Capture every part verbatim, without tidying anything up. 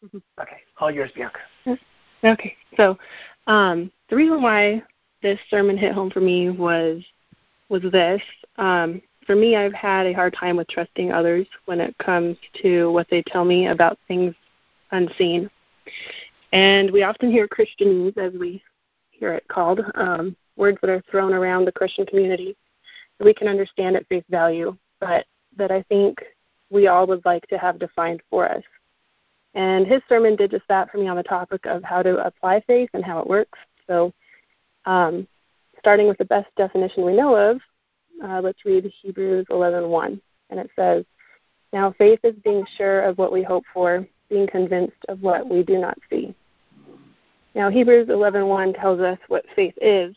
Okay, all yours, Bianca. Okay, so um, the reason why this sermon hit home for me was was this. Um, for me, I've had a hard time with trusting others when it comes to what they tell me about things unseen. And we often hear Christianese, as we hear it called, um, words that are thrown around the Christian community that we can understand at face value, but that I think we all would like to have defined for us. And his sermon did just that for me on the topic of how to apply faith and how it works. So um, starting with the best definition we know of, uh, let's read Hebrews eleven one. And it says, "Now faith is being sure of what we hope for, being convinced of what we do not see." Now Hebrews eleven one tells us what faith is,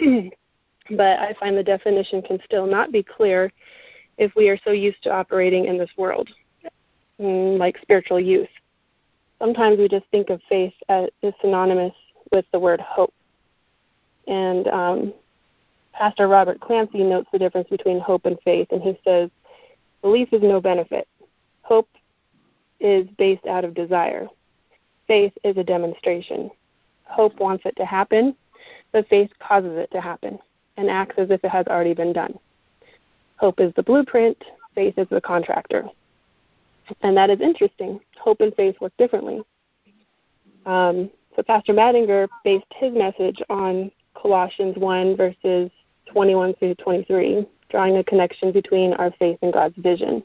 but I find the definition can still not be clear if we are so used to operating in this world, like spiritual youth. Sometimes we just think of faith as is synonymous with the word hope. And um, Pastor Robert Clancy notes the difference between hope and faith, and he says, belief is no benefit. Hope is based out of desire. Faith is a demonstration. Hope wants it to happen, but faith causes it to happen and acts as if it has already been done. Hope is the blueprint, faith is the contractor. And that is interesting. Hope and faith work differently. Um, so Pastor Madinger based his message on Colossians one, verses twenty-one through twenty-three, drawing a connection between our faith and God's vision.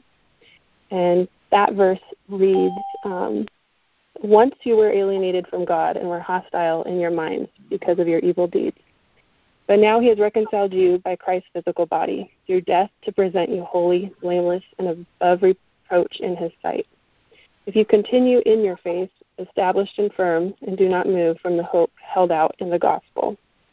And that verse reads, um, "Once you were alienated from God and were hostile in your minds because of your evil deeds. But now he has reconciled you by Christ's physical body through death to present you holy, blameless, and above reproach in his sight. If you continue in your faith, established and firm, and do not move from the hope held out in the gospel."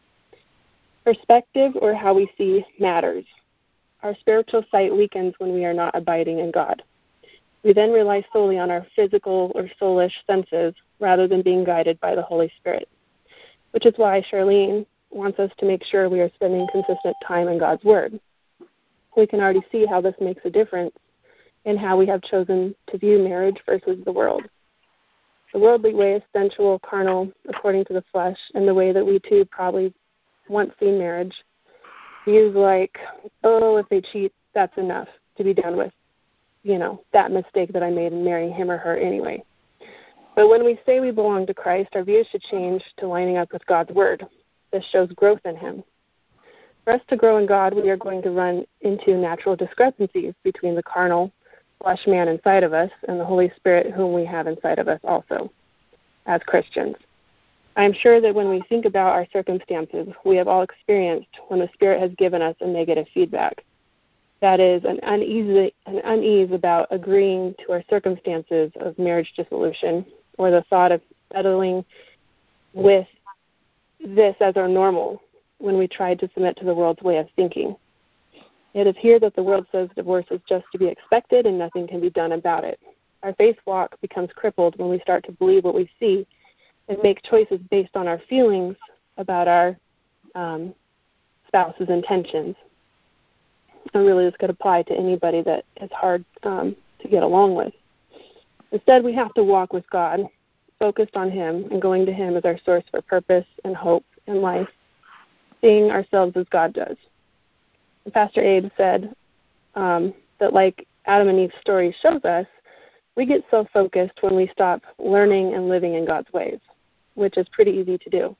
Perspective, or how we see, matters. Our spiritual sight weakens when we are not abiding in God. We then rely solely on our physical or soulish senses rather than being guided by the Holy Spirit, which is why Charlene wants us to make sure we are spending consistent time in God's Word. We can already see how this makes a difference in how we have chosen to view marriage versus the world. The worldly way is sensual, carnal, according to the flesh, and the way that we too probably once seen marriage views like, oh, if they cheat, that's enough to be done with, you know, that mistake that I made in marrying him or her anyway. But when we say we belong to Christ, our views should change to lining up with God's Word. This shows growth in him. For us to grow in God, we are going to run into natural discrepancies between the carnal, flesh man inside of us and the Holy Spirit whom we have inside of us also, as Christians. I am sure that when we think about our circumstances, we have all experienced when the Spirit has given us a negative feedback. That is, an uneasy, an unease about agreeing to our circumstances of marriage dissolution, or the thought of settling with this as our normal when we tried to submit to the world's way of thinking. It is here that the world says divorce is just to be expected and nothing can be done about it. Our faith walk becomes crippled when we start to believe what we see and make choices based on our feelings about our um, spouse's intentions. And really, this could apply to anybody that is hard um, to get along with. Instead, we have to walk with God, focused on him and going to him as our source for purpose and hope in life, seeing ourselves as God does. And Pastor Abe said um, that like Adam and Eve's story shows us, we get so focused when we stop learning and living in God's ways, which is pretty easy to do.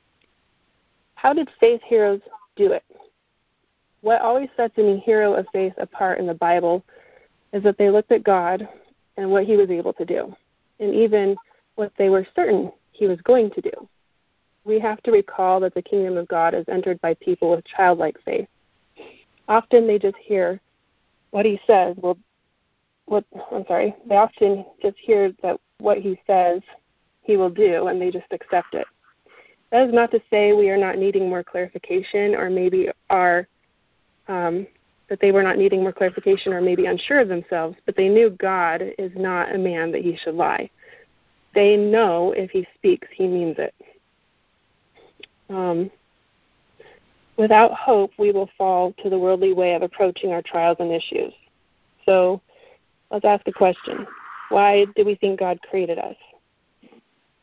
How did faith heroes do it? What always sets any hero of faith apart in the Bible is that they looked at God and what he was able to do, and even what they were certain he was going to do. We have to recall that the kingdom of God is entered by people with childlike faith. Often they just hear what he says will what I'm sorry, they often just hear that what he says he will do, and they just accept it. That is not to say we are not needing more clarification, or maybe are um, that they were not needing more clarification or maybe unsure of themselves, but they knew God is not a man that he should lie. They know if he speaks, he means it. Um, without hope, we will fall to the worldly way of approaching our trials and issues. So let's ask a question. Why do we think God created us?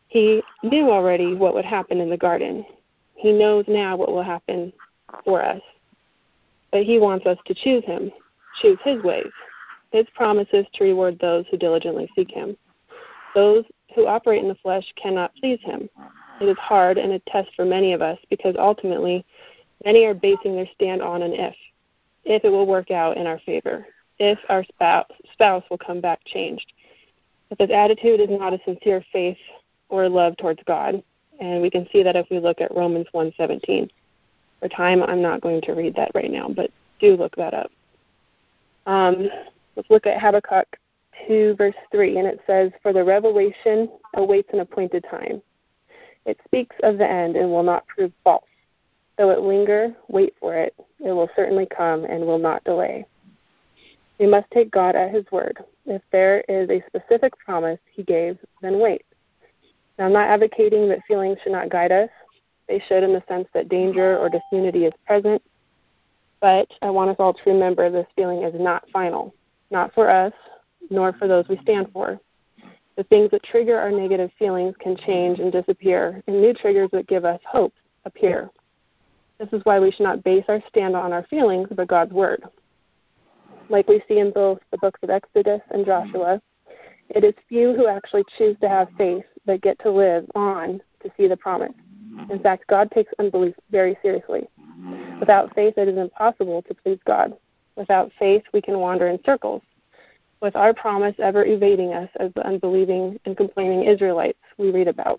He knew already what would happen in the garden. He knows now what will happen for us. But he wants us to choose him, choose his ways, his promises to reward those who diligently seek him. Those who operate in the flesh cannot please him. It is hard and a test for many of us because ultimately many are basing their stand on an if, if it will work out in our favor, if our spouse, spouse will come back changed. But this attitude is not a sincere faith or love towards God, and we can see that if we look at Romans one seventeen. For time, I'm not going to read that right now, but do look that up. Um, let's look at Habakkuk two, verse three, and it says, "For the revelation awaits an appointed time. It speaks of the end and will not prove false. Though it linger, wait for it. It will certainly come and will not delay." We must take God at his word. If there is a specific promise he gave, then wait. Now, I'm not advocating that feelings should not guide us. They should, in the sense that danger or disunity is present. But I want us all to remember this feeling is not final, not for us, nor for those we stand for. The things that trigger our negative feelings can change and disappear, and new triggers that give us hope appear. This is why we should not base our stand on our feelings, but God's word. Like we see in both the books of Exodus and Joshua, it is few who actually choose to have faith that get to live on to see the promise. In fact, God takes unbelief very seriously. Without faith, it is impossible to please God. Without faith, we can wander in circles, with our promise ever evading us as the unbelieving and complaining Israelites we read about.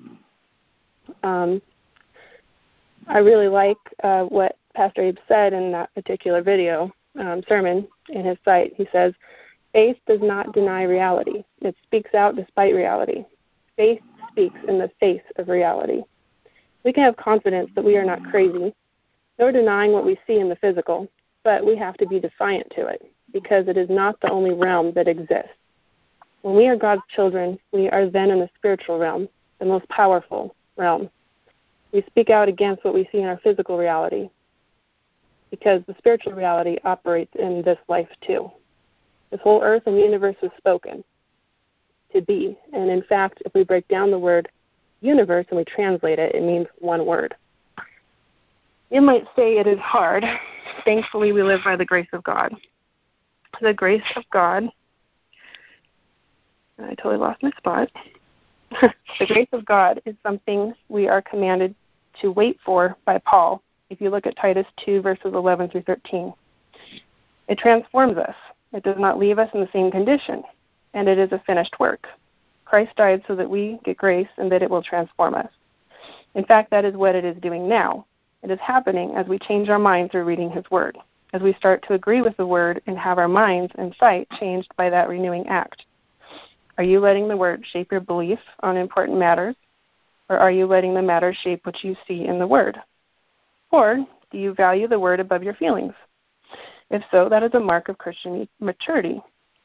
Um, I really like uh, what Pastor Abe said in that particular video um, sermon in his site. He says, "Faith does not deny reality. It speaks out despite reality. Faith speaks in the face of reality." We can have confidence that we are not crazy, nor denying what we see in the physical, but we have to be defiant to it, because it is not the only realm that exists. When we are God's children, we are then in the spiritual realm, the most powerful realm. We speak out against what we see in our physical reality, because the spiritual reality operates in this life too. This whole earth and universe was spoken to be, and in fact, if we break down the word universe and we translate it, it means one word. You might say it is hard. Thankfully, we live by the grace of God. The grace of God, I totally lost my spot. The grace of God is something we are commanded to wait for by Paul, if you look at Titus two, verses eleven through thirteen. It transforms us. It does not leave us in the same condition, and it is a finished work. Christ died so that we get grace and that it will transform us. In fact, that is what it is doing now. It is happening as we change our mind through reading his word, as we start to agree with the word and have our minds and sight changed by that renewing act. Are you letting the word shape your belief on important matters, or are you letting the matter shape what you see in the word? Or do you value the word above your feelings? If so, that is a mark of Christian maturity.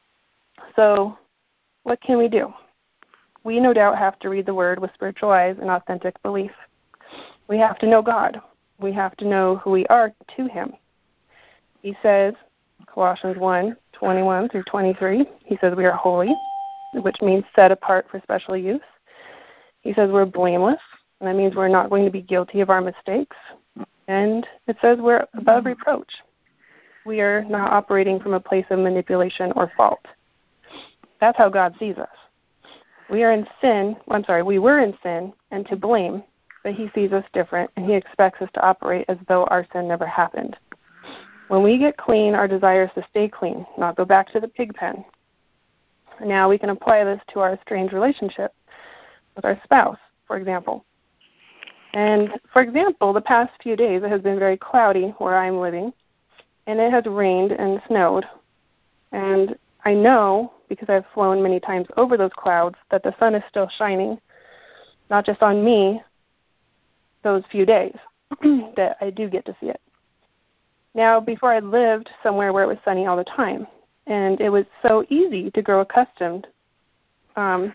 So, what can we do? We no doubt have to read the word with spiritual eyes and authentic belief. We have to know God. We have to know who we are to him. He says, Colossians one, twenty-one through twenty-three, he says we are holy, which means set apart for special use. He says we're blameless, and that means we're not going to be guilty of our mistakes. And it says we're above reproach. We are not operating from a place of manipulation or fault. That's how God sees us. We are in sin, I'm sorry, we were in sin and to blame, but he sees us different, and he expects us to operate as though our sin never happened. When we get clean, our desire is to stay clean, not go back to the pig pen. Now we can apply this to our estranged relationship with our spouse, for example. And, for example, the past few days it has been very cloudy where I'm living, and it has rained and snowed. And I know, because I've flown many times over those clouds, that the sun is still shining, not just on me those few days that I do get to see it. Now, before I lived somewhere where it was sunny all the time, and it was so easy to grow accustomed um,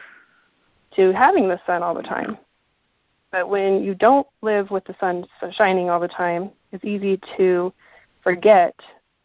to having the sun all the time. But when you don't live with the sun shining all the time, it's easy to forget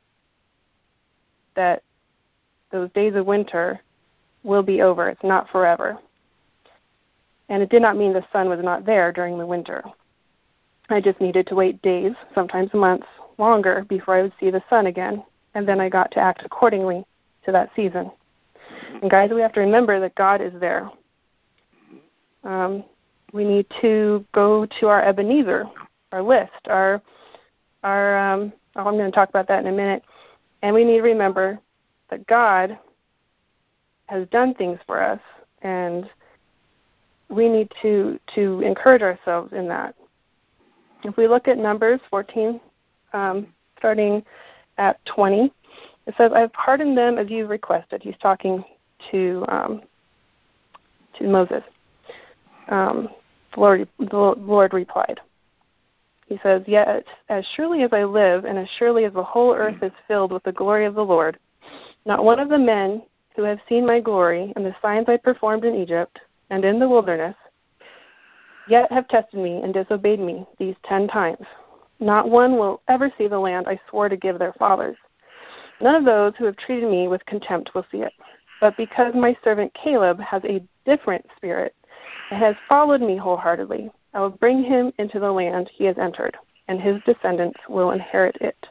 that those days of winter will be over. It's not forever. And it did not mean the sun was not there during the winter. I just needed to wait days, sometimes months, longer before I would see the sun again, and then I got to act accordingly to that season. And guys, we have to remember that God is there. Um, we need to go to our Ebenezer, our list, our, our um, oh, I'm going to talk about that in a minute, and we need to remember that God has done things for us, and we need to, to encourage ourselves in that. If we look at Numbers fourteen, um, starting at twenty, it says, "I've pardoned them as you requested." He's talking to um, to Moses. Um, the, Lord, the Lord replied. He says, "Yet as surely as I live, and as surely as the whole earth is filled with the glory of the Lord, not one of the men who have seen my glory and the signs I performed in Egypt and in the wilderness yet have tested me and disobeyed me these ten times. Not one will ever see the land I swore to give their fathers. None of those who have treated me with contempt will see it. But because my servant Caleb has a different spirit and has followed me wholeheartedly, I will bring him into the land he has entered, and his descendants will inherit it."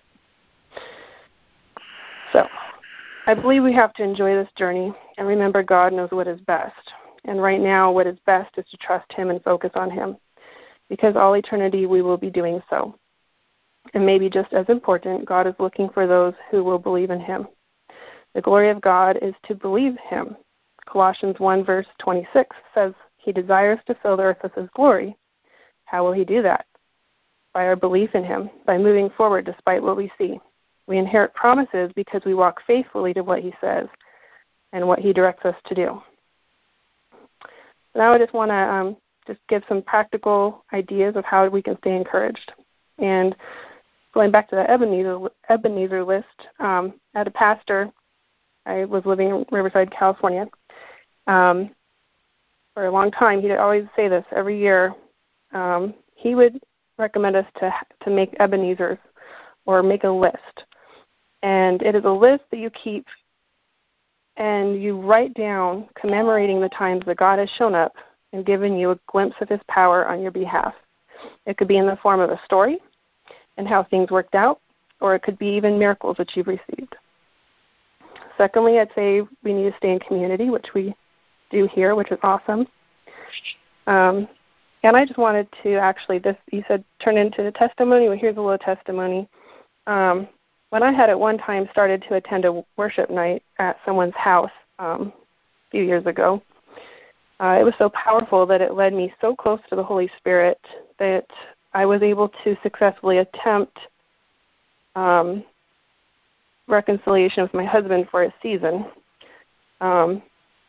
So, I believe we have to enjoy this journey and remember God knows what is best. And right now, what is best is to trust him and focus on him, because all eternity we will be doing so. And maybe just as important, God is looking for those who will believe in him. The glory of God is to believe him. Colossians one verse twenty-six says, "He desires to fill the earth with his glory." How will he do that? By our belief in him, by moving forward despite what we see. We inherit promises because we walk faithfully to what he says and what he directs us to do. Now I just want to um, just give some practical ideas of how we can stay encouraged. And going back to the Ebenezer, Ebenezer list, um, I had a pastor. I was living in Riverside, California. Um, for a long time, he'd always say this every year. Um, he would recommend us to to make Ebenezers or make a list. And it is a list that you keep and you write down commemorating the times that God has shown up and given you a glimpse of his power on your behalf. It could be in the form of a story and how things worked out, or it could be even miracles that you've received. Secondly, I'd say we need to stay in community, which we do here, which is awesome. Um, and I just wanted to actually, this you said turn into a testimony. Well, here's a little testimony. Um, when I had at one time started to attend a worship night at someone's house um, a few years ago, uh, it was so powerful that it led me so close to the Holy Spirit that I was able to successfully attempt um, reconciliation with my husband for a season. Um,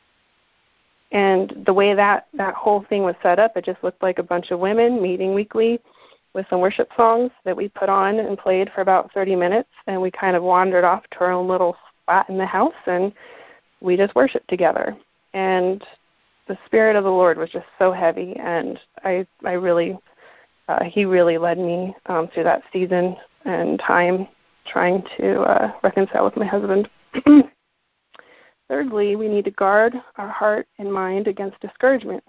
and the way that, that whole thing was set up, it just looked like a bunch of women meeting weekly with some worship songs that we put on and played for about thirty minutes, and we kind of wandered off to our own little spot in the house, and we just worshiped together. And the Spirit of the Lord was just so heavy, and I, I really, uh, He really led me um, through that season and time trying to uh, reconcile with my husband. Thirdly, we need to guard our heart and mind against discouragement.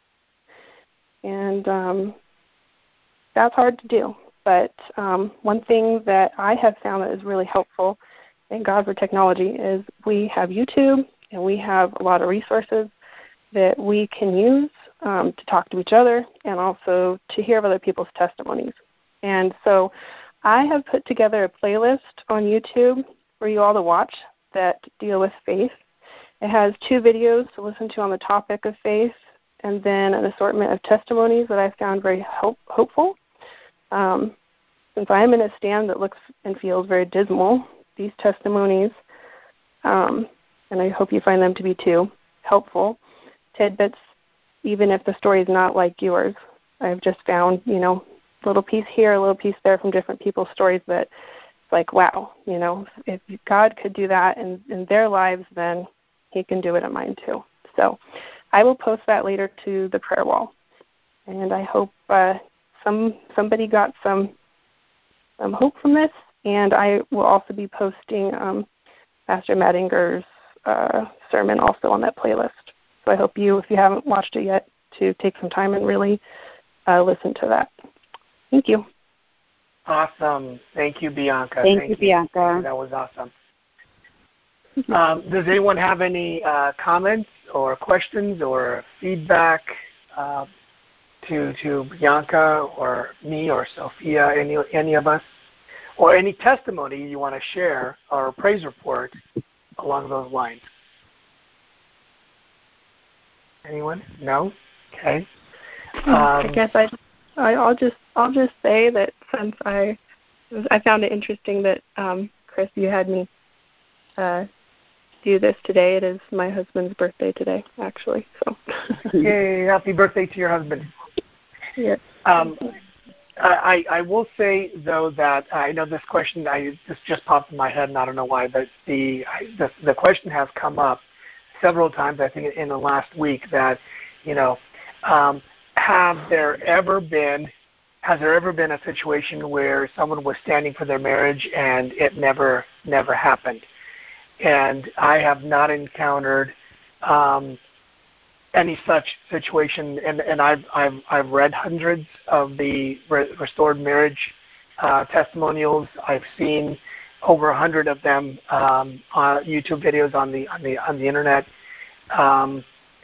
And um, that's hard to do. But um, one thing that I have found that is really helpful, thank God for technology, is we have YouTube and we have a lot of resources that we can use um, to talk to each other and also to hear of other people's testimonies. And so I have put together a playlist on YouTube for you all to watch that deal with faith. It has two videos to listen to on the topic of faith and then an assortment of testimonies that I found very hope- hopeful. Um, since I am in a stand that looks and feels very dismal, these testimonies, um, and I hope you find them to be too, helpful tidbits, even if the story is not like yours. I've just found, you know, a little piece here, a little piece there from different people's stories that it's like, wow, you know, if God could do that in, in their lives, then he can do it in mine too. So I will post that later to the prayer wall. And I hope uh, some somebody got some some hope from this. And I will also be posting um, Pastor Mattinger's uh, sermon also on that playlist. So I hope you, if you haven't watched it yet, to take some time and really uh, listen to that. Thank you. Awesome. Thank you, Bianca. Thank, Thank you, Bianca. Thank you. That was awesome. Um, does anyone have any uh, comments or questions or feedback uh, to to Bianca or me or Sophia, any any of us, or any testimony you want to share or a praise report along those lines? Anyone? No? Okay. Um, I guess I, I I'll just I'll just say that since I I found it interesting that um, Chris, you had me uh, do this today. It is my husband's birthday today, actually. So. Yay! Happy birthday to your husband. Yeah. Um, I, I will say though that I know this question I this just popped in my head and I don't know why, but the the, the question has come up several times I think in the last week that you know um, have there ever been has there ever been a situation where someone was standing for their marriage and it never never happened? And I have not encountered um, any such situation, and, and I've, I've, I've read hundreds of the re- restored marriage uh, testimonials. I've seen over a hundred of them um, on YouTube videos on the on the on the internet. Um,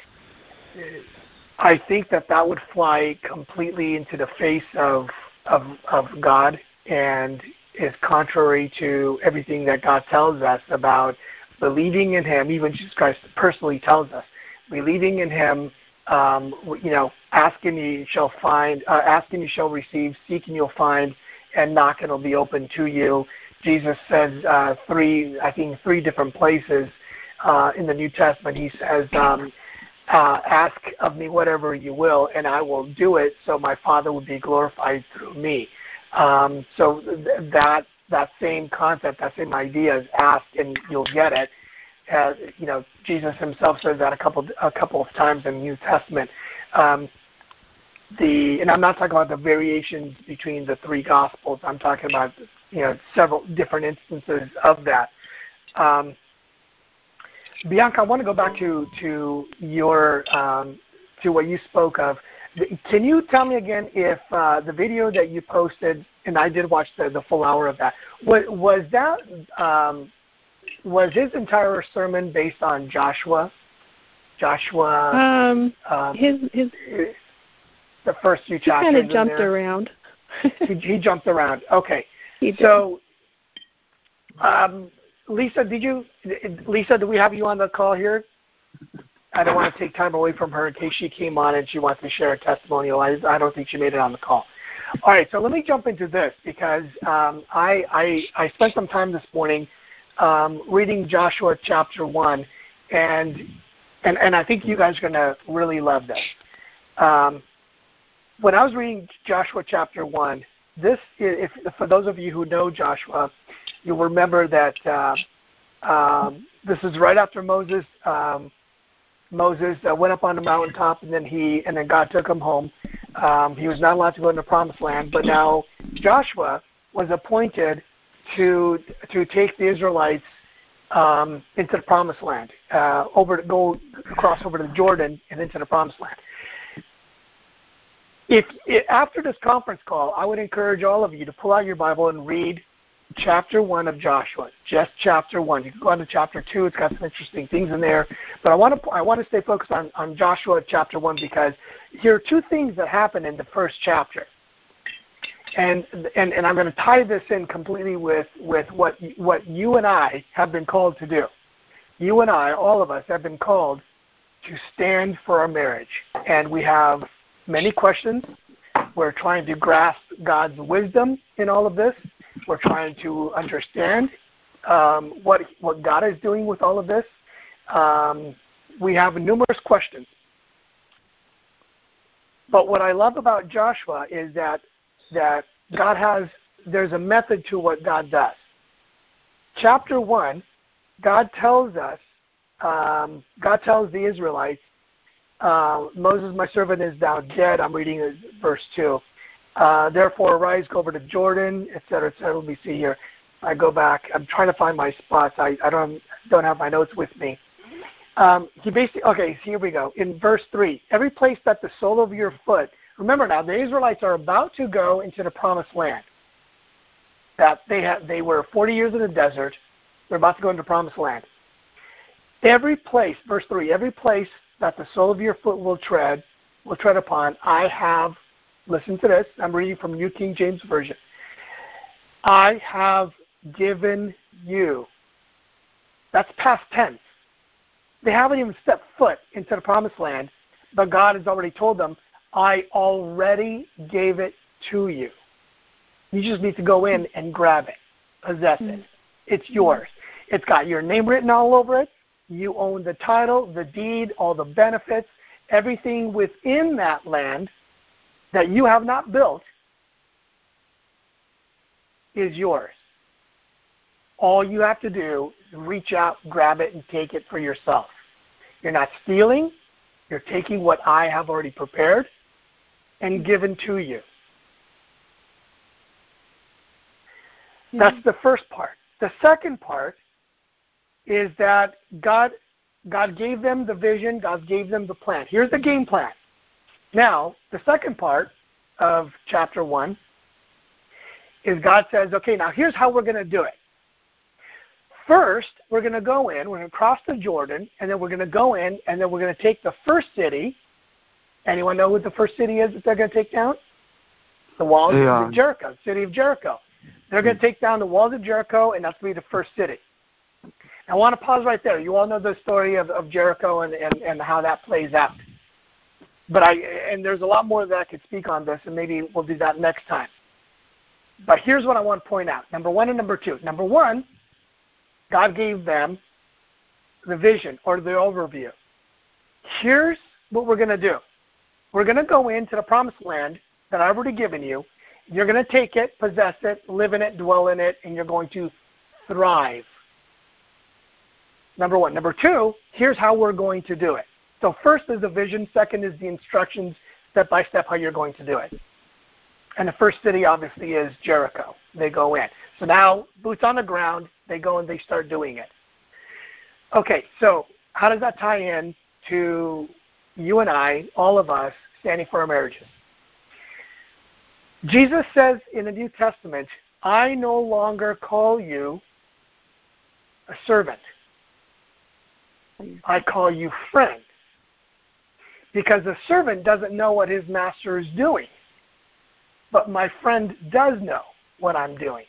I think that that would fly completely into the face of of, of God and is contrary to everything that God tells us about believing in Him. Even Jesus Christ personally tells us, believing in Him, um, you know, asking you shall find, uh, asking you shall receive, seeking you'll find, and knocking will be open to you. Jesus says uh, three, I think three different places uh, in the New Testament. He says, um, uh, ask of me whatever you will, and I will do it, so my Father will be glorified through me. Um, so th- that that same concept, that same idea is ask and you'll get it. Uh, you know, Jesus Himself says that a couple a couple of times in the New Testament. Um, the and I'm not talking about the variations between the three Gospels. I'm talking about you know several different instances of that. Um, Bianca, I want to go back to to your um, to what you spoke of. Can you tell me again if uh, the video that you posted, and I did watch the, the full hour of that, was, was that um, was his entire sermon based on Joshua? Joshua. Um, um, his his the first few he chapters. kind of jumped there. around. he, he jumped around. Okay. He did. So, um, Lisa, did you? Lisa, do we have you on the call here? I don't want to take time away from her in case she came on and she wants to share a testimonial. I, I don't think she made it on the call. All right, so let me jump into this because um, I, I, I spent some time this morning um, reading Joshua chapter one, and, and, and I think you guys are going to really love this. Um, when I was reading Joshua chapter one, this, if, for those of you who know Joshua, you'll remember that uh, um, this is right after Moses um, Moses uh, went up on the mountaintop, and then he and then God took him home. Um, he was not allowed to go into the promised land, but now Joshua was appointed to to take the Israelites um, into the promised land, uh, over to go across over to the Jordan and into the promised land. If, if after this conference call, I would encourage all of you to pull out your Bible and read chapter one of Joshua, just chapter one. You can go on to chapter two. It's got some interesting things in there. But I want to I want to stay focused on, on Joshua chapter one because here are two things that happen in the first chapter. And and, and I'm going to tie this in completely with, with what what you and I have been called to do. You and I, all of us, have been called to stand for our marriage. And we have many questions. We're trying to grasp God's wisdom in all of this. We're trying to understand um, what what God is doing with all of this. Um, we have numerous questions. But what I love about Joshua is that that God has, there's a method to what God does. Chapter one, God tells us, um, God tells the Israelites, uh, Moses, my servant, is now dead. I'm reading verse two. Uh, therefore, arise, go over to Jordan, et cetera, et cetera. Let me see here. I go back. I'm trying to find my spots. I, I don't don't have my notes with me. Um, he basically, okay, here we go. In verse three, every place that the sole of your foot, remember now, the Israelites are about to go into the promised land. That they had, they were forty years in the desert. They're about to go into the promised land. Every place, verse three, every place that the sole of your foot will tread, will tread upon, I have, listen to this, I'm reading from New King James Version. I have given you. That's past tense. They haven't even stepped foot into the promised land, but God has already told them, I already gave it to you. You just need to go in and grab it, possess it. It's yours. It's got your name written all over it. You own the title, the deed, all the benefits, everything within that land that you have not built is yours. All you have to do is reach out, grab it, and take it for yourself. You're not stealing. You're taking what I have already prepared and given to you. That's the first part. The second part is that God, God gave them the vision. God gave them the plan. Here's the game plan. Now, the second part of chapter one is God says, okay, now here's how we're going to do it. First, we're going to go in, we're going to cross the Jordan, and then we're going to go in, and then we're going to take the first city. Anyone know what the first city is that they're going to take down? The walls yeah. of Jericho, city of Jericho. They're going to take down the walls of Jericho, and that's going to be the first city. I want to pause right there. You all know the story of, of Jericho and, and, and how that plays out. But I and there's a lot more that I could speak on this, and maybe we'll do that next time. But here's what I want to point out. Number one and number two. Number one, God gave them the vision or the overview. Here's what we're going to do. We're going to go into the promised land that I've already given you. You're going to take it, possess it, live in it, dwell in it, and you're going to thrive. Number one. Number two, here's how we're going to do it. So first is the vision. Second is the instructions, step by step, how you're going to do it. And the first city, obviously, is Jericho. They go in. So now, boots on the ground, they go and they start doing it. Okay, so how does that tie in to you and I, all of us, standing for our marriages? Jesus says in the New Testament, I no longer call you a servant. I call you friend. Because the servant doesn't know what his master is doing. But my friend does know what I'm doing.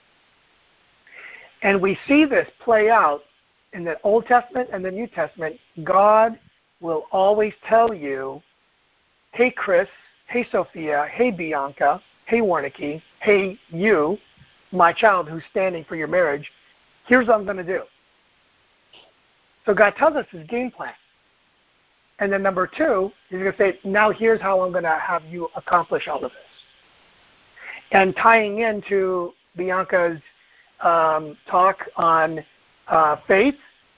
And we see this play out in the Old Testament and the New Testament. God will always tell you, hey, Chris, hey, Sophia, hey, Bianca, hey, Warnicki, hey, you, my child who's standing for your marriage, here's what I'm going to do. So God tells us his game plan. And then number two, he's going to say, now here's how I'm going to have you accomplish all of this. And tying into Bianca's um, talk on uh, faith,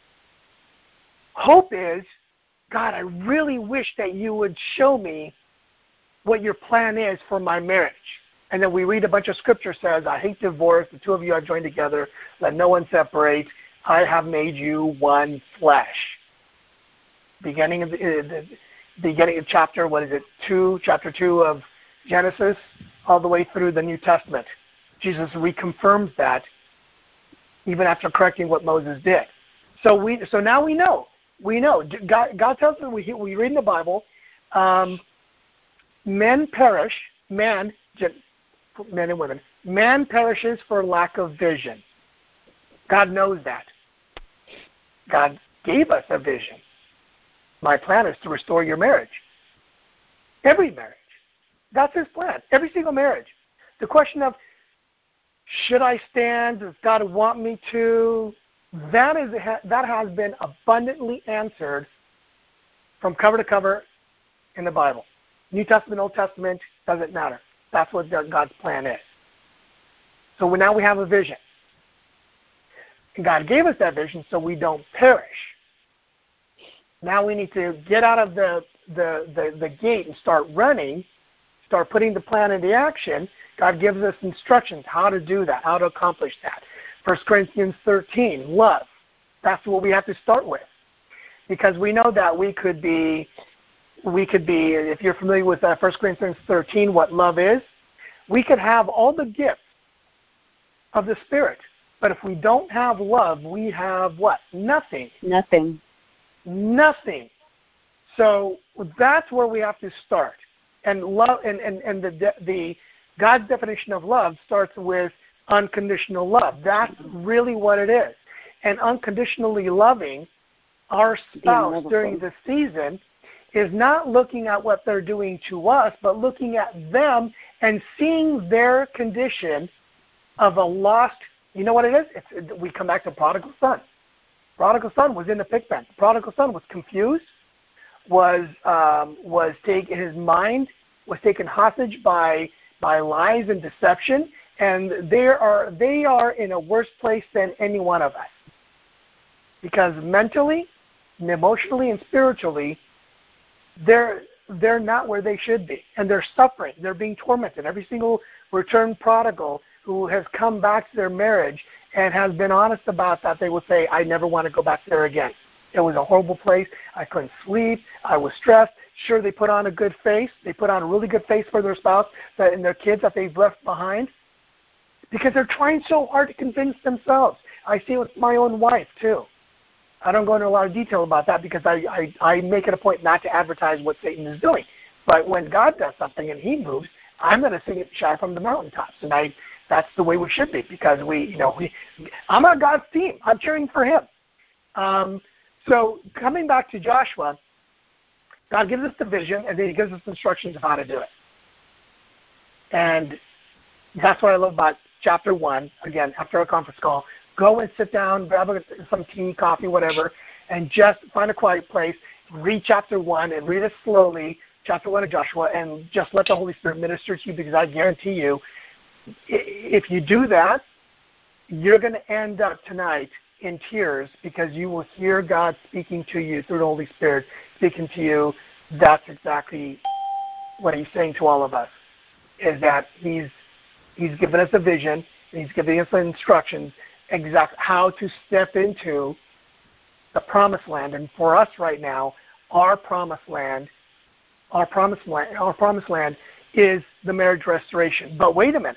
hope is, God, I really wish that you would show me what your plan is for my marriage. And then we read a bunch of scripture says, I hate divorce. The two of you are joined together. Let no one separate. I have made you one flesh. Beginning of the, the beginning of chapter, what is it, two, chapter two of Genesis, all the way through the New Testament. Jesus reconfirms that even after correcting what Moses did. So we, so now we know. We know. God, God tells us, we, we read in the Bible, um, men perish, man, men and women, man perishes for lack of vision. God knows that. God gave us a vision. My plan is to restore your marriage. Every marriage. That's his plan. Every single marriage. The question of, should I stand? Does God want me to? That is that has been abundantly answered from cover to cover in the Bible. New Testament, Old Testament, doesn't matter. That's what God's plan is. So now we have a vision. And God gave us that vision so we don't perish. Now we need to get out of the, the, the, the gate and start running, start putting the plan into action. God gives us instructions how to do that, how to accomplish that. First Corinthians thirteen, love. That's what we have to start with. because we know that we could be, we could be, if you're familiar with uh, First Corinthians thirteen, what love is, we could have all the gifts of the Spirit, but if we don't have love, we have what? Nothing. Nothing. Nothing. So that's where we have to start. And love, and, and, and the, the God's definition of love starts with unconditional love. That's really what it is. And unconditionally loving our spouse during the season is not looking at what they're doing to us, but looking at them and seeing their condition of a lost, you know what it is? It's, we come back to prodigal son. Prodigal son was in the pig pen. Prodigal son was confused, was um, was taken, his mind was taken hostage by by lies and deception, and they are they are in a worse place than any one of us, because mentally, and emotionally, and spiritually, they're they're not where they should be, and they're suffering. They're being tormented. Every single returned prodigal who has come back to their marriage and has been honest about that, they will say, I never want to go back there again. It was a horrible place. I couldn't sleep. I was stressed. Sure, they put on a good face. They put on a really good face for their spouse that, and their kids that they've left behind, because they're trying so hard to convince themselves. I see it with my own wife, too. I don't go into a lot of detail about that because I, I, I make it a point not to advertise what Satan is doing. But when God does something and he moves, I'm going to sing it shout from the mountaintops. And I that's the way we should be, because we, you know, we, I'm on God's team. I'm cheering for him. Um, so coming back to Joshua, God gives us the vision, and then he gives us instructions of how to do it. And that's what I love about chapter one. Again, after our conference call, go and sit down, grab a, some tea, coffee, whatever, and just find a quiet place, read chapter one, and read it slowly, chapter one of Joshua, and just let the Holy Spirit minister to you, because I guarantee you, if you do that, you're going to end up tonight in tears, because you will hear God speaking to you through the Holy Spirit, speaking to you. That's exactly what he's saying to all of us, is that he's he's given us a vision, and he's giving us instructions exactly how to step into the promised land. And for us right now, our promised land, our promised land, our promised land is the marriage restoration. But wait a minute.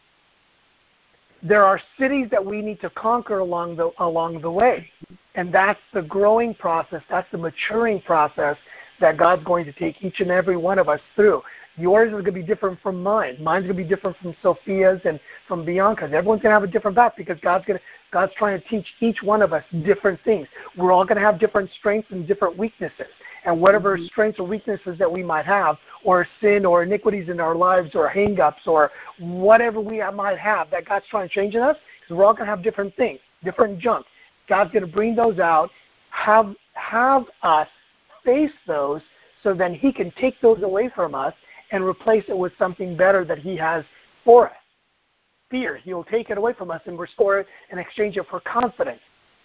There are cities that we need to conquer along the along the way, and that's the growing process. That's the maturing process that God's going to take each and every one of us through. Yours is going to be different from mine. Mine's going to be different from Sophia's and from Bianca's. Everyone's going to have a different path, because God's going to God's trying to teach each one of us different things. We're all going to have different strengths and different weaknesses. And whatever mm-hmm. strengths or weaknesses that we might have, or sin or iniquities in our lives, or hang-ups, or whatever we might have that God's trying to change in us, because we're all going to have different things, different junk. God's going to bring those out, have have us face those, so then he can take those away from us and replace it with something better that he has for us. Fear, he'll take it away from us and restore it and exchange it for confidence.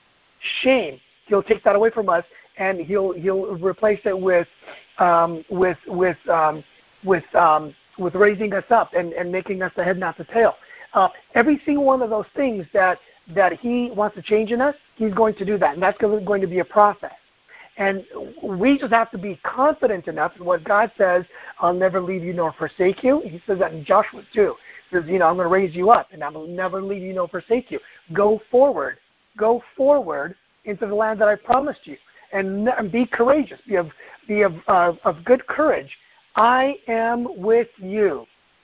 Shame, he'll take that away from us, and he'll he'll replace it with um, with with um, with um, with raising us up and, and making us the head, not the tail. Uh, every single one of those things that that he wants to change in us, he's going to do that, and that's going to be a process. And we just have to be confident enough in what God says. I'll never leave you nor forsake you. He says that in Joshua too. He says, you know, I'm going to raise you up, and I will never leave you nor forsake you. Go forward. Go forward into the land that I promised you. And be courageous, be of be of, uh, of good courage. I am with you,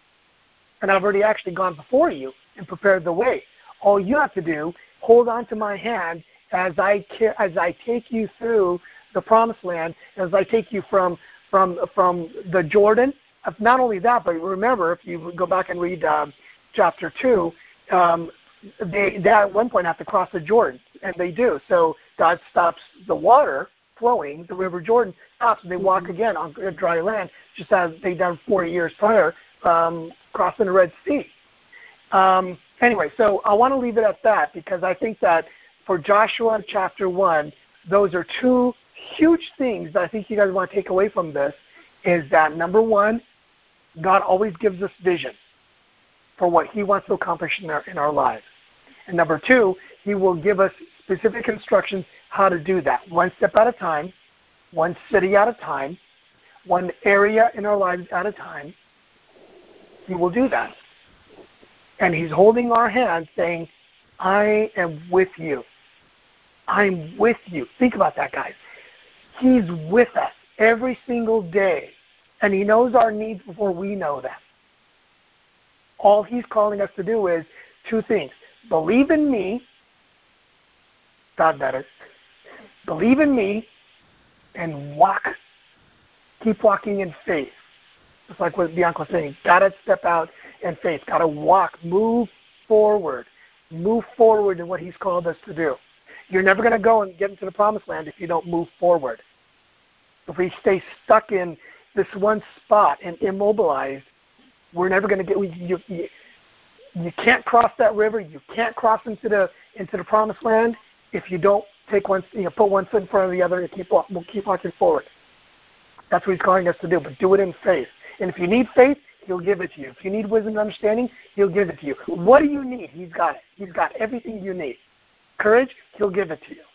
and I've already actually gone before you and prepared the way. All you have to do, hold on to my hand as I as I take you through the promised land, as I take you from from from the Jordan. Not only that, but remember, if you go back and read uh, chapter two, um, they, they at one point have to cross the Jordan, and they do. So God stops the water flowing, the River Jordan stops, and they walk again on dry land, just as they'd done forty years prior, um, crossing the Red Sea. Um, anyway, so I want to leave it at that, because I think that for Joshua chapter one, those are two huge things that I think you guys want to take away from this, is that, number one, God always gives us vision for what he wants to accomplish in our, in our lives. And number two, he will give us specific instructions how to do that, one step at a time, one city at a time, one area in our lives at a time. He will do that. And he's holding our hands saying, I am with you. I'm with you. Think about that, guys. He's with us every single day. And he knows our needs before we know them. All he's calling us to do is two things. Believe in me. God, that is. Believe in me and walk. Keep walking in faith. Just like what Bianca was saying. Got to step out in faith. Got to walk. Move forward. Move forward in what he's called us to do. You're never going to go and get into the promised land if you don't move forward. If we stay stuck in this one spot and immobilized, we're never going to get. You, you, you can't cross that river. You can't cross into the into the promised land if you don't take one. You know, put one foot in front of the other and keep we'll keep walking forward. That's what he's calling us to do. But do it in faith. And if you need faith, he'll give it to you. If you need wisdom and understanding, he'll give it to you. What do you need? He's got it. He's got everything you need. Courage, he'll give it to you.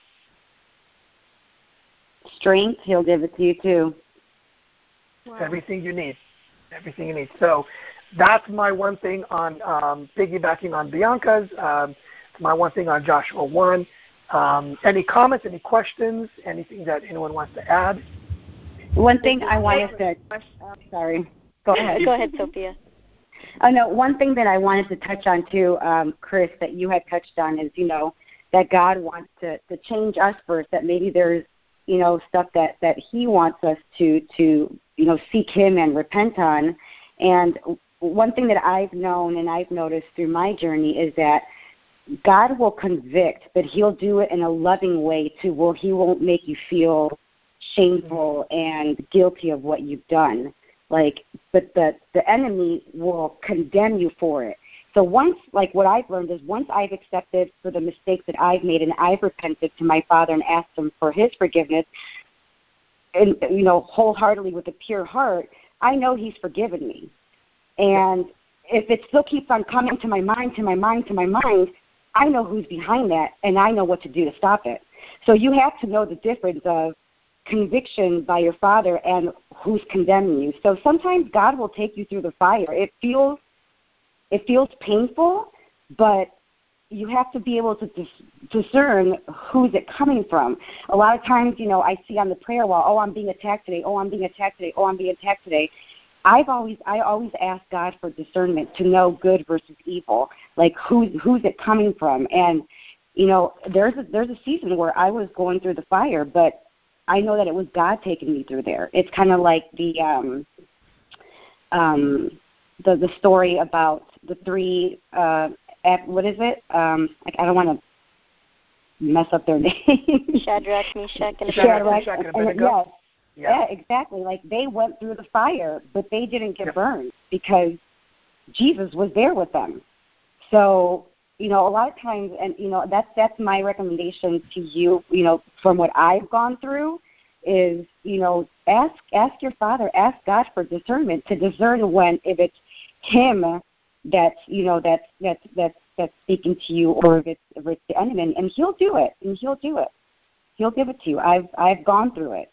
Strength, he'll give it to you too. Wow. Everything you need. Everything you need. So that's my one thing on um, piggybacking on Bianca's, um, my one thing on Joshua one. Um, any comments, any questions, anything that anyone wants to add? One thing I wanted to, oh, sorry, go ahead. Go ahead, Sophia. Oh, no, one thing that I wanted to touch on too, um, Chris, that you had touched on is, you know, that God wants to, to change us first, that maybe there's, you know, stuff that, that he wants us to, to, you know, seek him and repent on. And one thing that I've known and I've noticed through my journey is that God will convict, but he'll do it in a loving way too, where he won't make you feel shameful and guilty of what you've done. Like, but the, the enemy will condemn you for it. So once, like what I've learned is once I've accepted for the mistakes that I've made and I've repented to my Father and asked him for his forgiveness, and, you know, wholeheartedly with a pure heart, I know he's forgiven me. And if it still keeps on coming to my mind, to my mind, to my mind, I know who's behind that, and I know what to do to stop it. So you have to know the difference of conviction by your Father and who's condemning you. So sometimes God will take you through the fire. It feels it feels painful, but you have to be able to dis- discern who's it coming from. A lot of times, you know, I see on the prayer wall, oh, I'm being attacked today, oh, I'm being attacked today, oh, I'm being attacked today. I've always I always ask God for discernment to know good versus evil, like who's who's it coming from. And you know, there's a, there's a season where I was going through the fire, but I know that it was God taking me through there. It's kind of like the um, um, the the story about the three. Uh, at, what is it? Um, like I don't want to mess up their name. Shadrach, Meshach, and Shadrach, and Abednego. Yes. Yeah. yeah, exactly. Like they went through the fire, but they didn't get yeah. burned because Jesus was there with them. So, you know, a lot of times, and, you know, that's that's my recommendation to you, you know, from what I've gone through is, you know, ask ask your Father, ask God for discernment to discern when, if it's him that's, you know, that's, that's, that's, that's speaking to you or if it's, if it's the enemy, and he'll do it, and he'll do it. He'll give it to you. I've I've gone through it.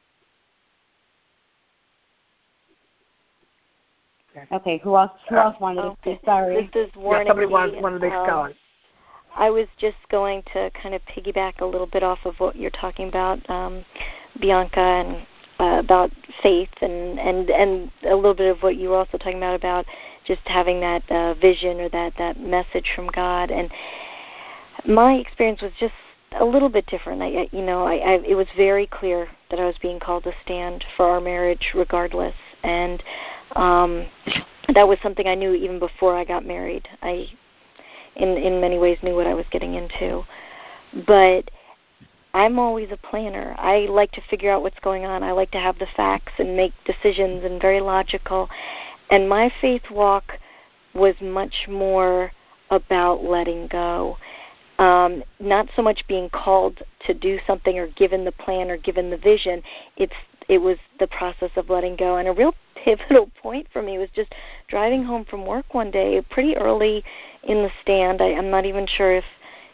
Okay, who else? Who else wanted okay. to? Sorry. This is Warren. Yeah, somebody wanted, wanted to make um, comment. I was just going to kind of piggyback a little bit off of what you're talking about, um, Bianca, and uh, about faith, and, and, and a little bit of what you were also talking about about just having that uh, vision or that, that message from God. And my experience was just a little bit different. I, you know, I, I, it was very clear that I was being called to stand for our marriage regardless. And um, that was something I knew even before I got married. I, in in many ways, knew what I was getting into. But I'm always a planner. I like to figure out what's going on. I like to have the facts and make decisions and very logical. And my faith walk was much more about letting go. Um, not so much being called to do something or given the plan or given the vision. It's it was the process of letting go. And a real pivotal point for me was just driving home from work one day, pretty early in the stand. I, I'm not even sure if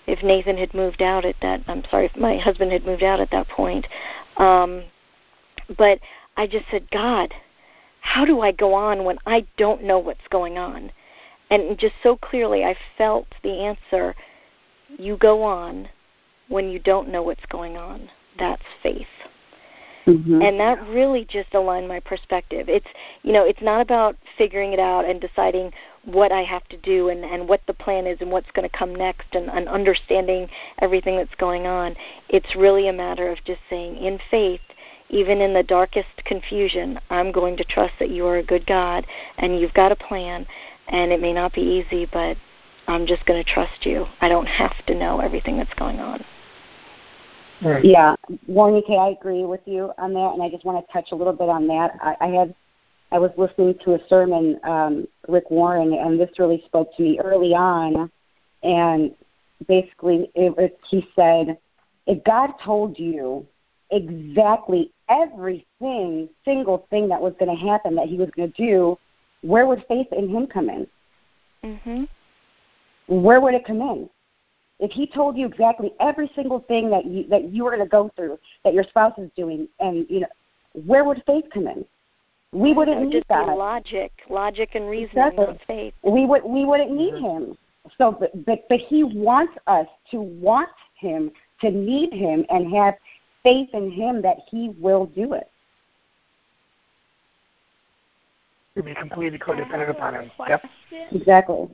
if Nathan had moved out at that, I'm sorry, if my husband had moved out at that point. Um, but I just said, God, how do I go on when I don't know what's going on? And just so clearly I felt the answer, you go on when you don't know what's going on. That's faith. Mm-hmm. And that really just aligned my perspective. It's, you know, it's not about figuring it out and deciding what I have to do and, and what the plan is and what's going to come next and, and understanding everything that's going on. It's really a matter of just saying, in faith, even in the darkest confusion, I'm going to trust that you are a good God and you've got a plan, and it may not be easy, but I'm just going to trust you. I don't have to know everything that's going on. Right. Yeah, Warren, I agree with you on that, and I just want to touch a little bit on that. I, I had, I was listening to a sermon, um, Rick Warren, and this really spoke to me early on. And basically, it, it, he said, if God told you exactly everything, single thing that was going to happen, that He was going to do, where would faith in Him come in? Mm-hmm. Where would it come in? If He told you exactly every single thing that you that you were going to go through, that your spouse is doing, and you know, where would faith come in? We wouldn't would need just that. Be logic, logic and reasoning, exactly. not faith. We would we wouldn't need Mm-hmm. Him. So, but, but but He wants us to want Him, to need Him, and have faith in Him that He will do it. To be completely codependent upon Him. Yep. Exactly.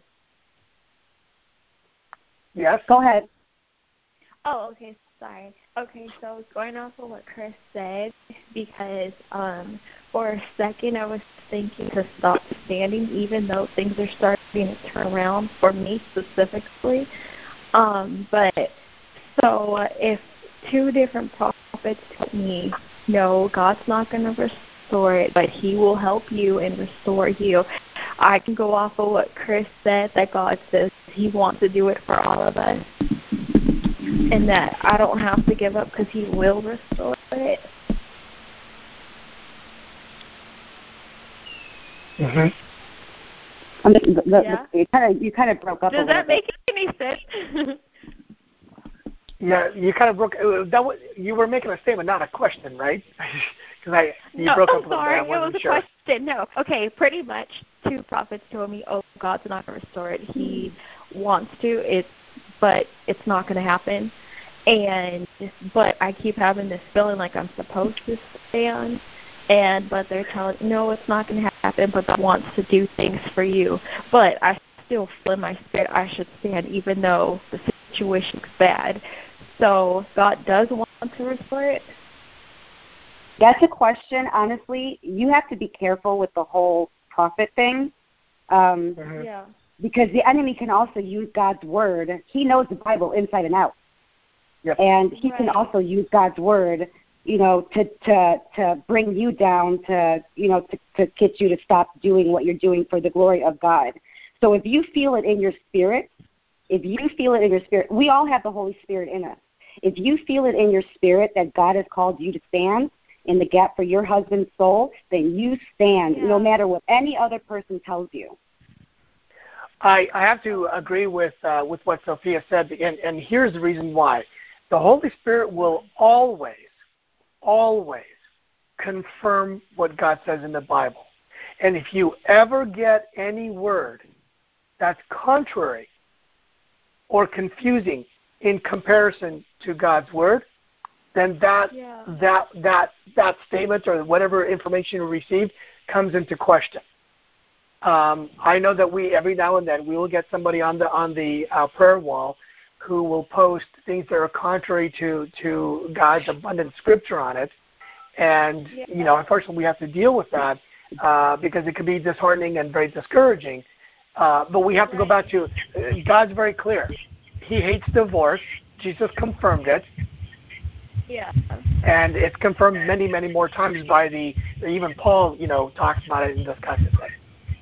Yes. Go ahead. Oh, okay, sorry. Okay, so going off of what Chris said, because um, for a second I was thinking to stop standing, even though things are starting to turn around for me specifically. Um, but so uh, if two different prophets told me, no, God's not going to restore it, but He will help you and restore you, I can go off of what Chris said, that God says He wants to do it for all of us, and that I don't have to give up because He will restore it. Mm-hmm. I mean, the, the, Yeah. the, you kind of you kind of broke up. Does a little that bit. make any sense? Yeah, you kind of broke. That was, you were making a statement, not a question, right? Because I you no, broke up a I'm little sorry. bit. I It was wasn't a sure. question. No. Okay, pretty much two prophets told me, oh, God's not going to restore it. He wants to, it, but it's not going to happen. And but I keep having this feeling like I'm supposed to stand, and but they're telling, no, it's not going to happen, but God wants to do things for you. But I still feel in my spirit I should stand, even though the situation is bad. So God does want to restore it? That's a question. Honestly, you have to be careful with the whole prophet thing, um, Mm-hmm. Yeah. because the enemy can also use God's word. He knows the Bible inside and out, Yep. and he Right. can also use God's word, you know, to to to bring you down, to you know, to, to get you to stop doing what you're doing for the glory of God. So if you feel it in your spirit, if you feel it in your spirit, we all have the Holy Spirit in us. If you feel it in your spirit that God has called you to stand in the gap for your husband's soul, then you stand, Yeah. no matter what any other person tells you. I, I have to agree with uh, with what Sophia said, and, and here's the reason why. The Holy Spirit will always, always confirm what God says in the Bible. And if you ever get any word that's contrary or confusing in comparison to God's word, then that Yeah. that that that statement or whatever information you received comes into question. Um, I know that we every now and then we will get somebody on the on the uh, prayer wall who will post things that are contrary to to God's abundant scripture on it, and Yeah. you know, unfortunately, we have to deal with that uh, because it can be disheartening and very discouraging. Uh, but we have to go back to uh, God's very clear. He hates divorce. Jesus confirmed it. Yeah. And it's confirmed many, many more times by the, even Paul, you know, talks about it and discusses it.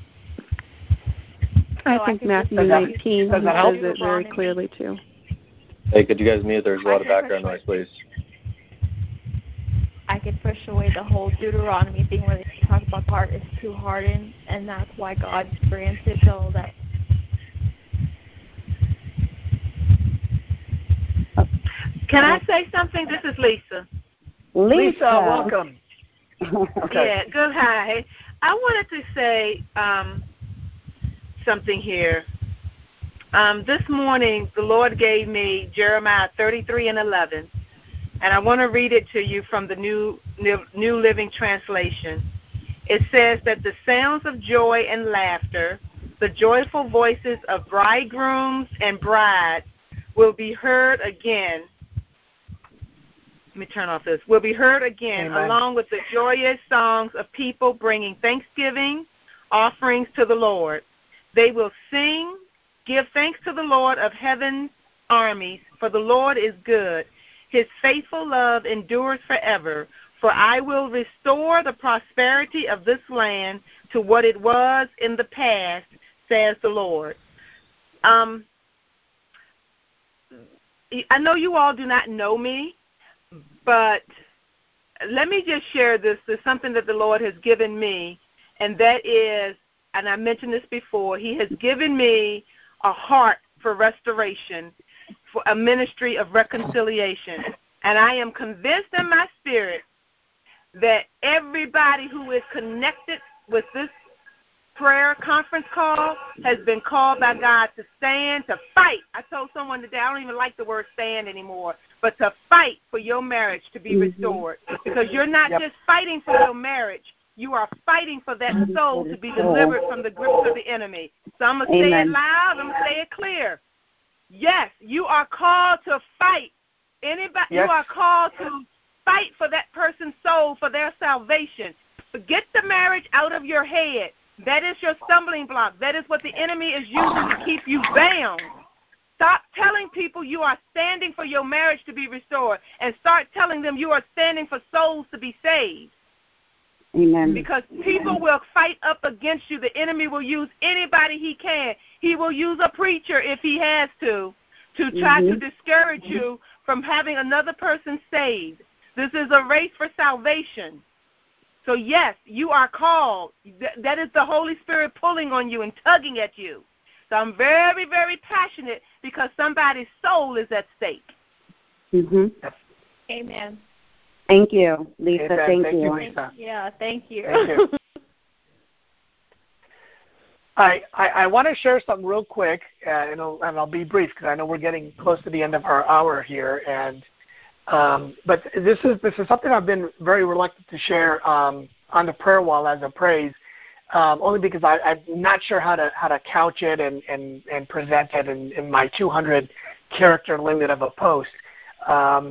I So think I could Matthew Does that- nineteen does that help? says it very clearly too. Hey, could you guys mute? There's a lot of I could background push noise, please. I could push away the whole Deuteronomy thing where they talk about the heart is too hardened, and that's why God grants it so that Can I say something? This is Lisa. Lisa, Lisa welcome. Okay. Yeah, good. Hi. I wanted to say um, something here. Um, this morning, the Lord gave me Jeremiah thirty-three and eleven, and I want to read it to you from the New, New, New Living Translation. It says that the sounds of joy and laughter, the joyful voices of bridegrooms and brides will be heard again. Let me turn off this. Will be heard again, Amen. Along with the joyous songs of people bringing thanksgiving offerings to the Lord. They will sing, give thanks to the Lord of heaven's armies, for the Lord is good. His faithful love endures forever. For I will restore the prosperity of this land to what it was in the past, says the Lord. Um, I know you all do not know me, but let me just share this. There's something that the Lord has given me, and that is, and I mentioned this before, he has given me a heart for restoration, for a ministry of reconciliation. And I am convinced in my spirit that everybody who is connected with this prayer conference call has been called by God to stand, to fight. I told someone today, I don't even like the word stand anymore, but to fight for your marriage to be mm-hmm. restored. Because you're not yep. just fighting for your marriage. You are fighting for that soul to be delivered from the grips of the enemy. So I'm going to say it loud. I'm going to say it clear. Yes, you are called to fight. Anybody, yes. You are called to fight for that person's soul, for their salvation. Get the marriage out of your head. That is your stumbling block. That is what the enemy is using to keep you bound. Stop telling people you are standing for your marriage to be restored, and start telling them you are standing for souls to be saved. Amen. Because people will fight up against you. The enemy will use anybody he can. He will use a preacher if he has to, to try mm-hmm. to discourage you from having another person saved. This is a race for salvation. So, yes, you are called. That is the Holy Spirit pulling on you and tugging at you. So I'm very, very passionate because somebody's soul is at stake. Mm-hmm. Amen. Thank you, Lisa. Amen. Thank, thank you. you. Lisa. Yeah, thank you. Thank you. I, I, I want to share something real quick, uh, and, I'll, and I'll be brief because I know we're getting close to the end of our hour here. And um, but this is this is something I've been very reluctant to share um, on the prayer wall as a praise, um, only because I, I'm not sure how to how to couch it and, and, and present it in, in my two hundred character limit of a post. Um,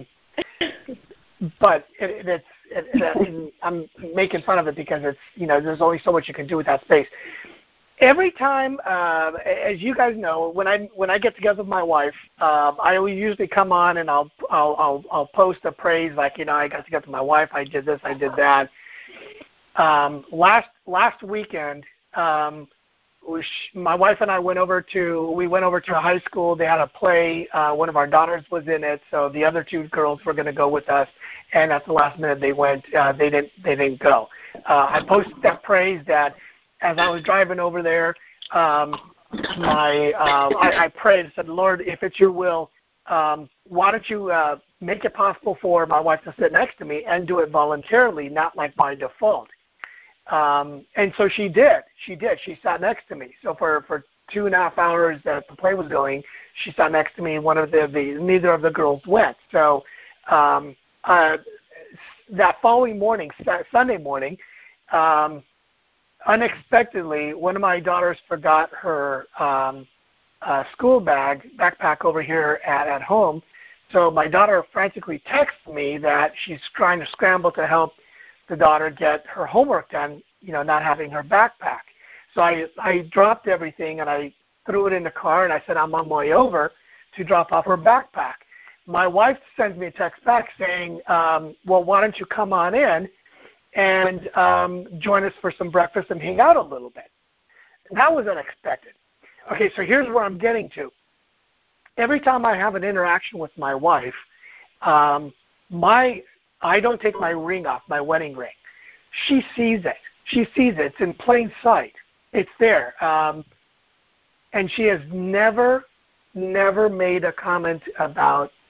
but it, it's it, it, I'm making fun of it because it's you know there's only so much you can do with that space. Every time, uh, as you guys know, when I when I get together with my wife, um, I always usually come on and I'll, I'll I'll I'll post a praise like you know I got together with my wife, I did this, I did that. Um, last last weekend, um, my wife and I went over to we went over to a high school. They had a play. Uh, one of our daughters was in it, so the other two girls were going to go with us. And at the last minute, they went. Uh, they didn't. They didn't go. Uh, I posted that praise that. As I was driving over there, um, my uh, I, I prayed and said, Lord, if it's your will, um, why don't you uh, make it possible for my wife to sit next to me and do it voluntarily, not like by default. Um, and so she did. She did. She sat next to me. So for, for two and a half hours that the play was going, she sat next to me. One of the, the neither of the girls went. So um, uh, that following morning, Sunday morning, um, unexpectedly, one of my daughters forgot her um, uh, school bag, backpack over here at, at home. So my daughter frantically texts me that she's trying to scramble to help the daughter get her homework done, you know, not having her backpack. So I, I dropped everything and I threw it in the car and I said, I'm on my way over to drop off her backpack. My wife sends me a text back saying, um, well, why don't you come on in and um, join us for some breakfast and hang out a little bit. That was unexpected. Okay, so here's where I'm getting to. Every time I have an interaction with my wife, um, my I don't take my ring off, my wedding ring. She sees it. She sees it. It's in plain sight. It's there. Um, and she has never, never made a comment about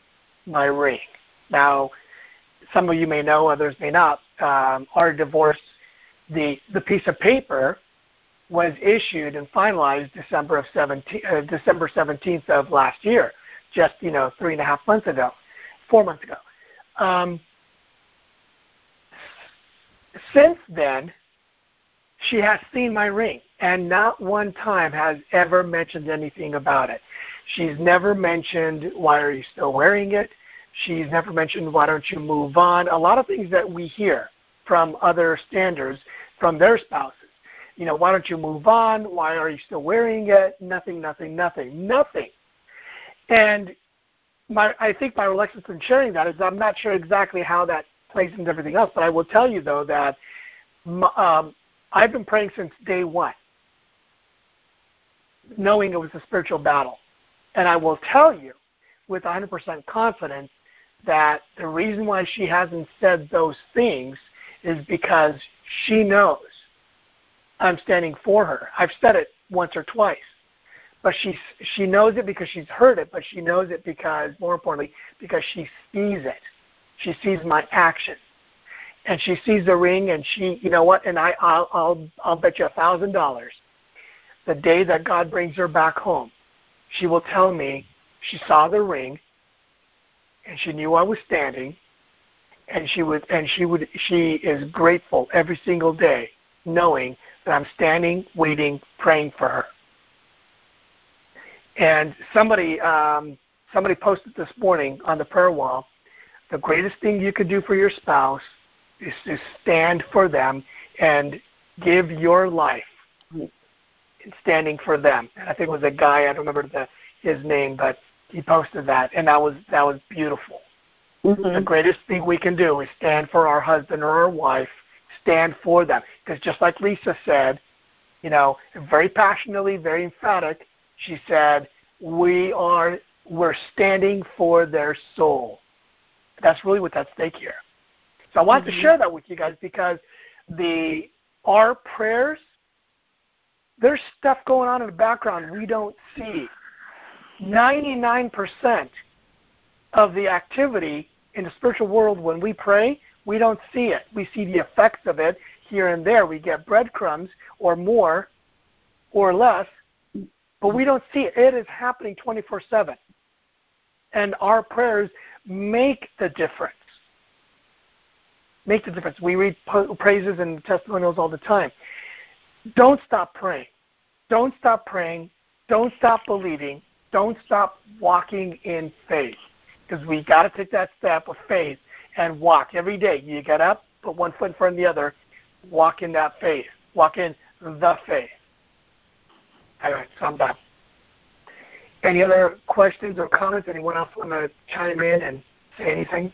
my ring. Now, some of you may know, others may not. Um, our divorce, the the piece of paper was issued and finalized December of seventeen, uh, December seventeenth of last year, just you know three and a half months ago, four months ago. Um, since then, she has seen my ring, and not one time has ever mentioned anything about it. She's never mentioned, why are you still wearing it? She's never mentioned, why don't you move on? A lot of things that we hear from other standards, from their spouses. You know, why don't you move on? Why are you still wearing it? Nothing, nothing, nothing, nothing. And my, I think my reluctance in sharing that is I'm not sure exactly how that plays into everything else, but I will tell you, though, that um, I've been praying since day one, knowing it was a spiritual battle. And I will tell you with one hundred percent confidence that the reason why she hasn't said those things is because she knows I'm standing for her. I've said it once or twice. But she she knows it because she's heard it, but she knows it because, more importantly, because she sees it. She sees my action. And she sees the ring, and she, you know what, and I, I'll, I'll, I'll bet you a thousand dollars the day that God brings her back home, she will tell me she saw the ring, and she knew I was standing, and she would, and she would, she is grateful every single day, knowing that I'm standing, waiting, praying for her. And somebody, um, somebody posted this morning on the prayer wall, the greatest thing you could do for your spouse is to stand for them and give your life in standing for them. And I think it was a guy, I don't remember the, his name, but he posted that, and that was that was beautiful. Mm-hmm. The greatest thing we can do is stand for our husband or our wife, stand for them. Because just like Lisa said, you know, very passionately, very emphatic, she said, we are, we're standing for their soul. That's really what's at stake here. So I wanted mm-hmm. to share that with you guys because the our prayers, there's stuff going on in the background we don't see. ninety-nine percent of the activity in the spiritual world when we pray, we don't see it. We see the effects of it here and there. We get breadcrumbs or more or less, but we don't see it. It is happening twenty-four seven. And our prayers make the difference. Make the difference. We read praises and testimonials all the time. Don't stop praying. Don't stop praying. Don't stop believing. Don't stop walking in faith, because we got to take that step of faith and walk every day. You get up, put one foot in front of the other, walk in that faith. Walk in the faith. All right, so I'm done. Any other questions or comments? Anyone else want to chime in and say anything?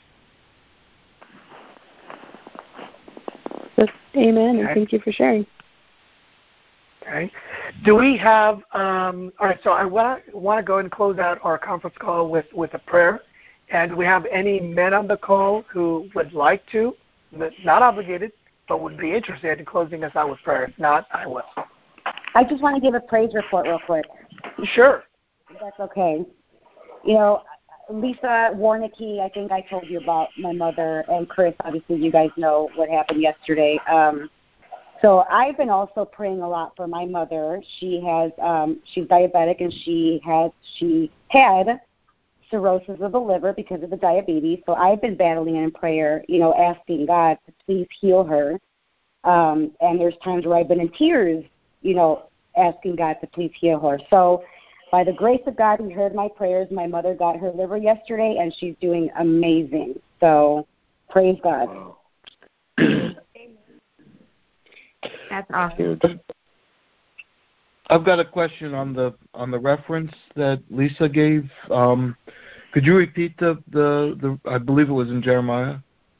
Amen, okay. And thank you for sharing. Okay. Do we have, um, all right, so I want to want to go ahead and close out our conference call with, with a prayer. And do we have any men on the call who would like to, not obligated, but would be interested in closing us out with prayer? If not, I will. I just want to give a praise report real quick. Sure. If that's okay. You know, Lisa Warnicki, I think I told you about my mother, and Chris, obviously you guys know what happened yesterday. Um, so I've been also praying a lot for my mother. She has, um, she's diabetic, and she has, she had cirrhosis of the liver because of the diabetes. So I've been battling in prayer, you know, asking God to please heal her. Um, and there's times where I've been in tears, you know, asking God to please heal her. So by the grace of God, He heard my prayers. My mother got her liver yesterday, and she's doing amazing. So praise God. That's awesome. I've got a question on the on the reference that Lisa gave. Um, could you repeat the, the, the I believe it was in Jeremiah?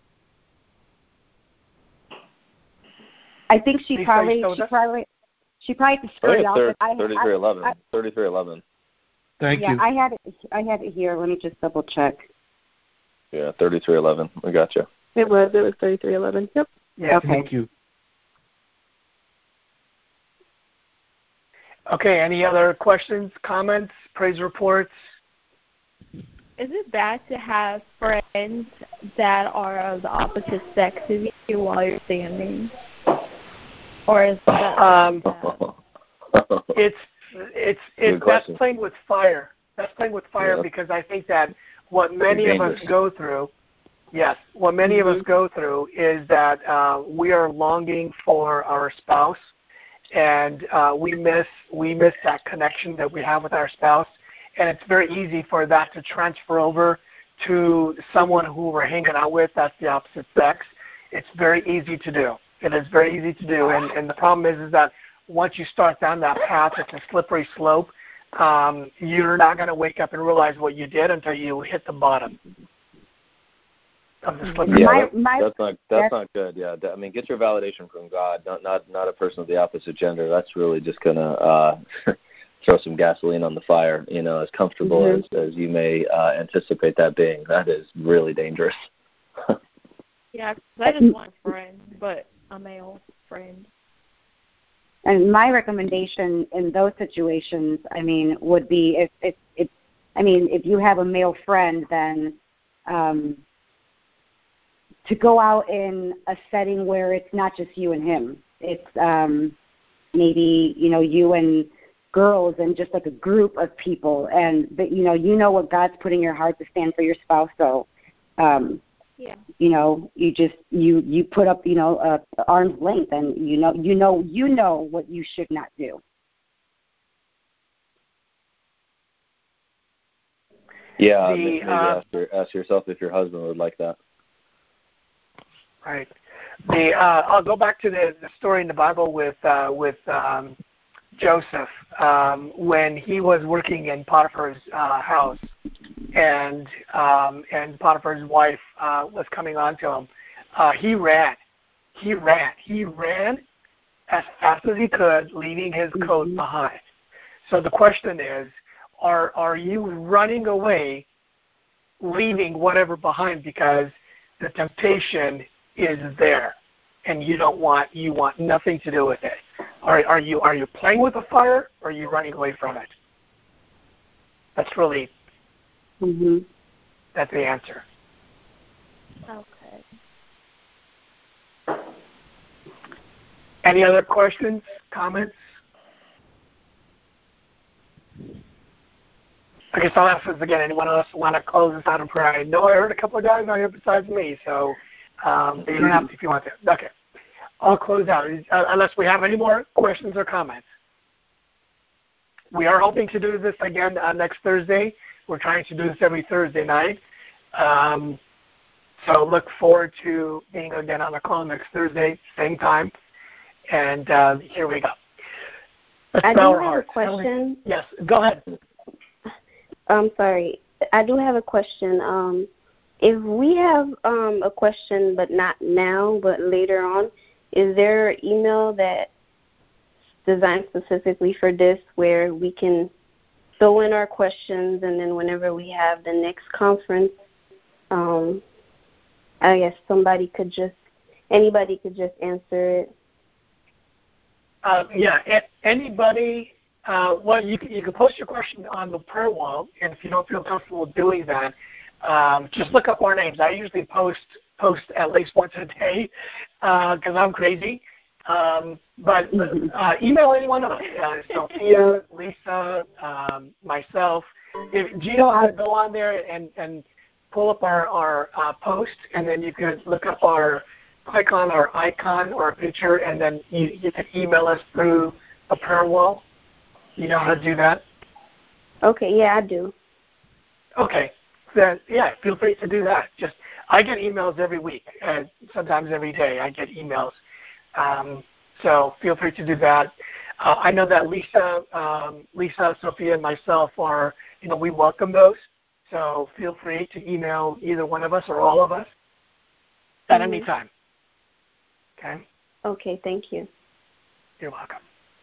I think she probably she probably she probably spelled it out. thirty-three eleven. thirty-three eleven. Thank yeah, you. I had it. I had it here. Let me just double check. Yeah, thirty-three eleven. We got you. It was. It was thirty-three eleven. Yep. Yeah. Okay. Thank you. Okay. Any other questions, comments, praise reports? is it bad to have friends that are of the opposite sex of you while you're standing? Or is that um, it's it's it's that's playing with fire. That's playing with fire yeah. because I think that what many of us go through, yes, what many mm-hmm. of us go through is that uh, we are longing for our spouse, and uh, we miss we miss that connection that we have with our spouse, and it's very easy for that to transfer over to someone who we're hanging out with that's the opposite sex. It's very easy to do. It is very easy to do, and, and the problem is, is that once you start down that path, it's a slippery slope. Um, you're not going to wake up and realize what you did until you hit the bottom of the slippery yeah, slope. That, my, that's not that's, that's not good. Yeah, I mean, get your validation from God, not not not a person of the opposite gender. That's really just going to uh, throw some gasoline on the fire. You know, as comfortable mm-hmm. as, as you may uh, anticipate that being, that is really dangerous. Yeah, I just want a friend, but a male friend. And my recommendation in those situations, I mean, would be if, if, if I mean, if you have a male friend, then um, to go out in a setting where it's not just you and him. It's um, maybe, you know, you and girls and just like a group of people. And, that, you know, you know what God's put in your heart to stand for your spouse. So, um, yeah. you know, you just, you, you put up, you know, a, a arm's length and, you know, you know, you know what you should not do. Yeah, the, maybe uh, ask, your, ask yourself if your husband would like that. Right. The uh, I'll go back to the, the story in the Bible with uh, with um, Joseph um, when he was working in Potiphar's uh, house, and um, and Potiphar's wife uh, was coming on to him. Uh, he ran. He ran. He ran as fast as he could, leaving his coat mm-hmm. behind. So the question is, are are you running away, leaving whatever behind because the temptation is there, and you don't want you want nothing to do with it? Are are you are you playing with the fire, or are you running away from it? That's really mm-hmm. that's the answer. Okay. Any other questions, comments? I guess I'll ask this again. Anyone else want to close this out in prayer? I know I heard a couple of guys out here besides me, so um, you don't have to if you want to. Okay. I'll close out, uh, unless we have any more questions or comments. We are hoping to do this again uh, next Thursday. We're trying to do this every Thursday night. Um, so look forward to being again on the call next Thursday, same time. And uh, here we go. Let's I do have hearts. a question. Yes, go ahead. I'm sorry. I do have a question. Um, if we have um, a question, but not now, but later on, is there an email that's designed specifically for this where we can throw in our questions, and then whenever we have the next conference, um, I guess somebody could just, anybody could just answer it? Uh, yeah, anybody, uh, well, you can, you can post your question on the prayer wall, and if you don't feel comfortable doing that, um, just look up our names. I usually post post at least once a day because uh, I'm crazy. Um, but uh, email anyone else, uh, Sophia, Lisa, um, myself. If, do you know how to go on there and, and pull up our, our uh, post, and then you can look up our, click on our icon or a picture, and then you, you can email us through a prayer wall? You know how to do that? Okay, yeah, I do. Okay. Then, yeah, feel free to do that. Just I get emails every week, and sometimes every day I get emails. Um, so feel free to do that. Uh, I know that Lisa, um, Lisa, Sophia, and myself are, you know, we welcome those. So feel free to email either one of us or all of us at mm-hmm. any time. Okay? Okay, thank you. You're welcome.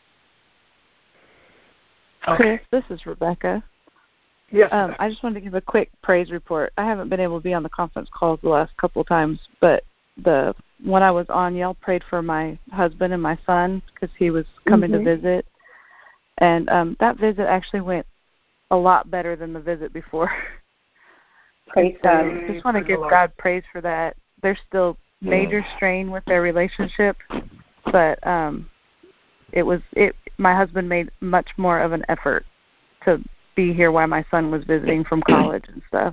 Okay. Chris, this is Rebecca. Yes. Um, I just wanted to give a quick praise report. I haven't been able to be on the conference calls the last couple of times, but the when I was on, y'all prayed for my husband and my son because he was coming mm-hmm. to visit. And um, that visit actually went a lot better than the visit before. Praise God. I just want to give God praise for that. There's still major strain with their relationship, but um, it was it. My husband made much more of an effort to be here while my son was visiting from college and stuff.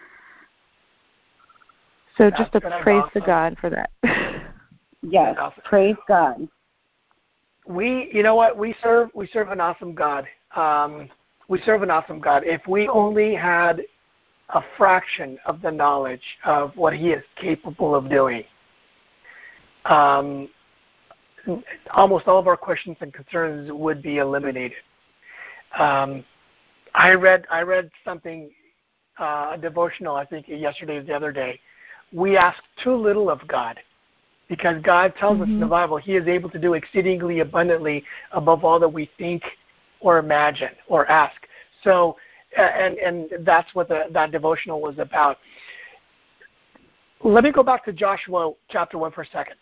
So just a praise to God for that. Yes, praise God. We, you know what, we serve we serve an awesome God. Um, we serve an awesome God. If we only had a fraction of the knowledge of what He is capable of doing, um, almost all of our questions and concerns would be eliminated. Um, I read I read something, uh, a devotional, I think yesterday or the other day. We ask too little of God, because God tells mm-hmm. us in the Bible He is able to do exceedingly abundantly above all that we think or imagine or ask. So, and and that's what the, that devotional was about. Let me go back to Joshua chapter one for a second.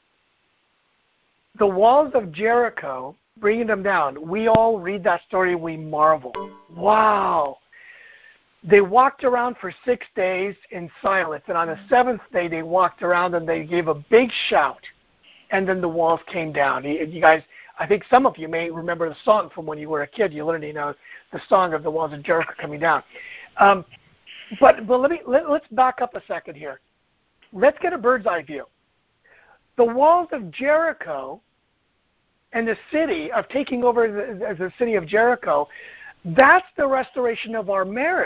The walls of Jericho, bringing them down, we all read that story, we marvel. Wow. They walked around for six days in silence, and on the seventh day they walked around and they gave a big shout, and then the walls came down. You, you guys, I think some of you may remember the song from when you were a kid. You learned, you know, the song of the walls of Jericho coming down. Um, but but let me let, let's back up a second here. Let's get a bird's eye view. The walls of Jericho and the city of taking over the, the city of Jericho, that's the restoration of our marriage.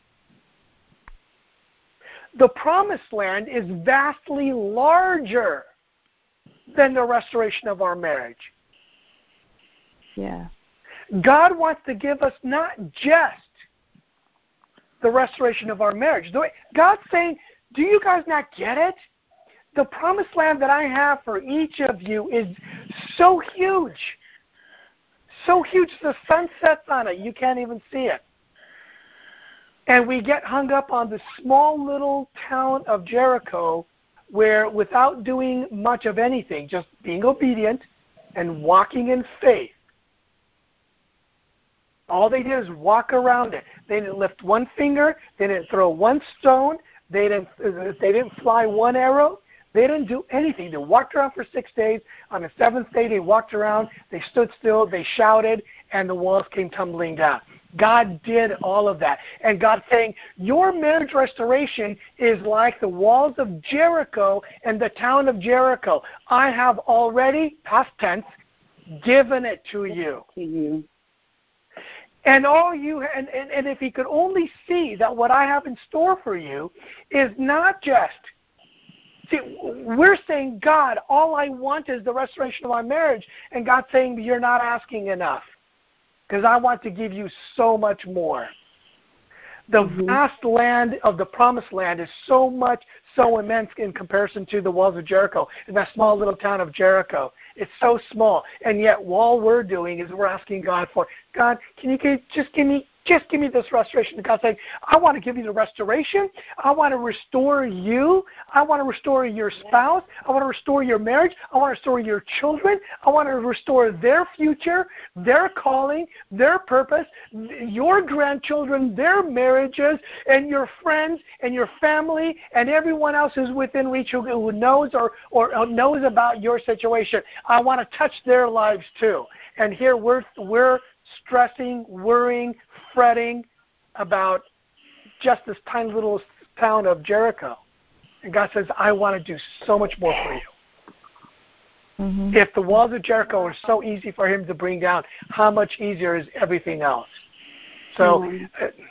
The promised land is vastly larger than the restoration of our marriage. Yeah. God wants to give us not just the restoration of our marriage. God's saying, do you guys not get it? The promised land that I have for each of you is so huge. So huge the sun sets on it. You can't even see it. And we get hung up on the small little town of Jericho where, without doing much of anything, just being obedient and walking in faith, all they did is walk around it. They didn't lift one finger. They didn't throw one stone. They didn't, they didn't fly one arrow. They didn't do anything. They walked around for six days. On the seventh day, they walked around. They stood still. They shouted, and the walls came tumbling down. God did all of that. And God's saying, your marriage restoration is like the walls of Jericho and the town of Jericho. I have already, past tense, given it to you. To you. And all you and, and, and if He could only see that what I have in store for you is not just, see, we're saying, God, all I want is the restoration of my marriage. And God's saying, you're not asking enough, because I want to give you so much more. The mm-hmm. vast land of the promised land is so much, so immense in comparison to the walls of Jericho, in that small little town of Jericho. It's so small. And yet all we're doing is we're asking God for, God, can you just give me Just give me this restoration. And God's saying, I want to give you the restoration. I want to restore you. I want to restore your spouse. I want to restore your marriage. I want to restore your children. I want to restore their future, their calling, their purpose, your grandchildren, their marriages, and your friends and your family and everyone else who's within reach who, who knows or, or knows about your situation. I want to touch their lives too. And here we're we're stressing, worrying, fretting about just this tiny little town of Jericho. And God says, I want to do so much more for you. Mm-hmm. If the walls of Jericho are so easy for Him to bring down, how much easier is everything else? So, mm-hmm.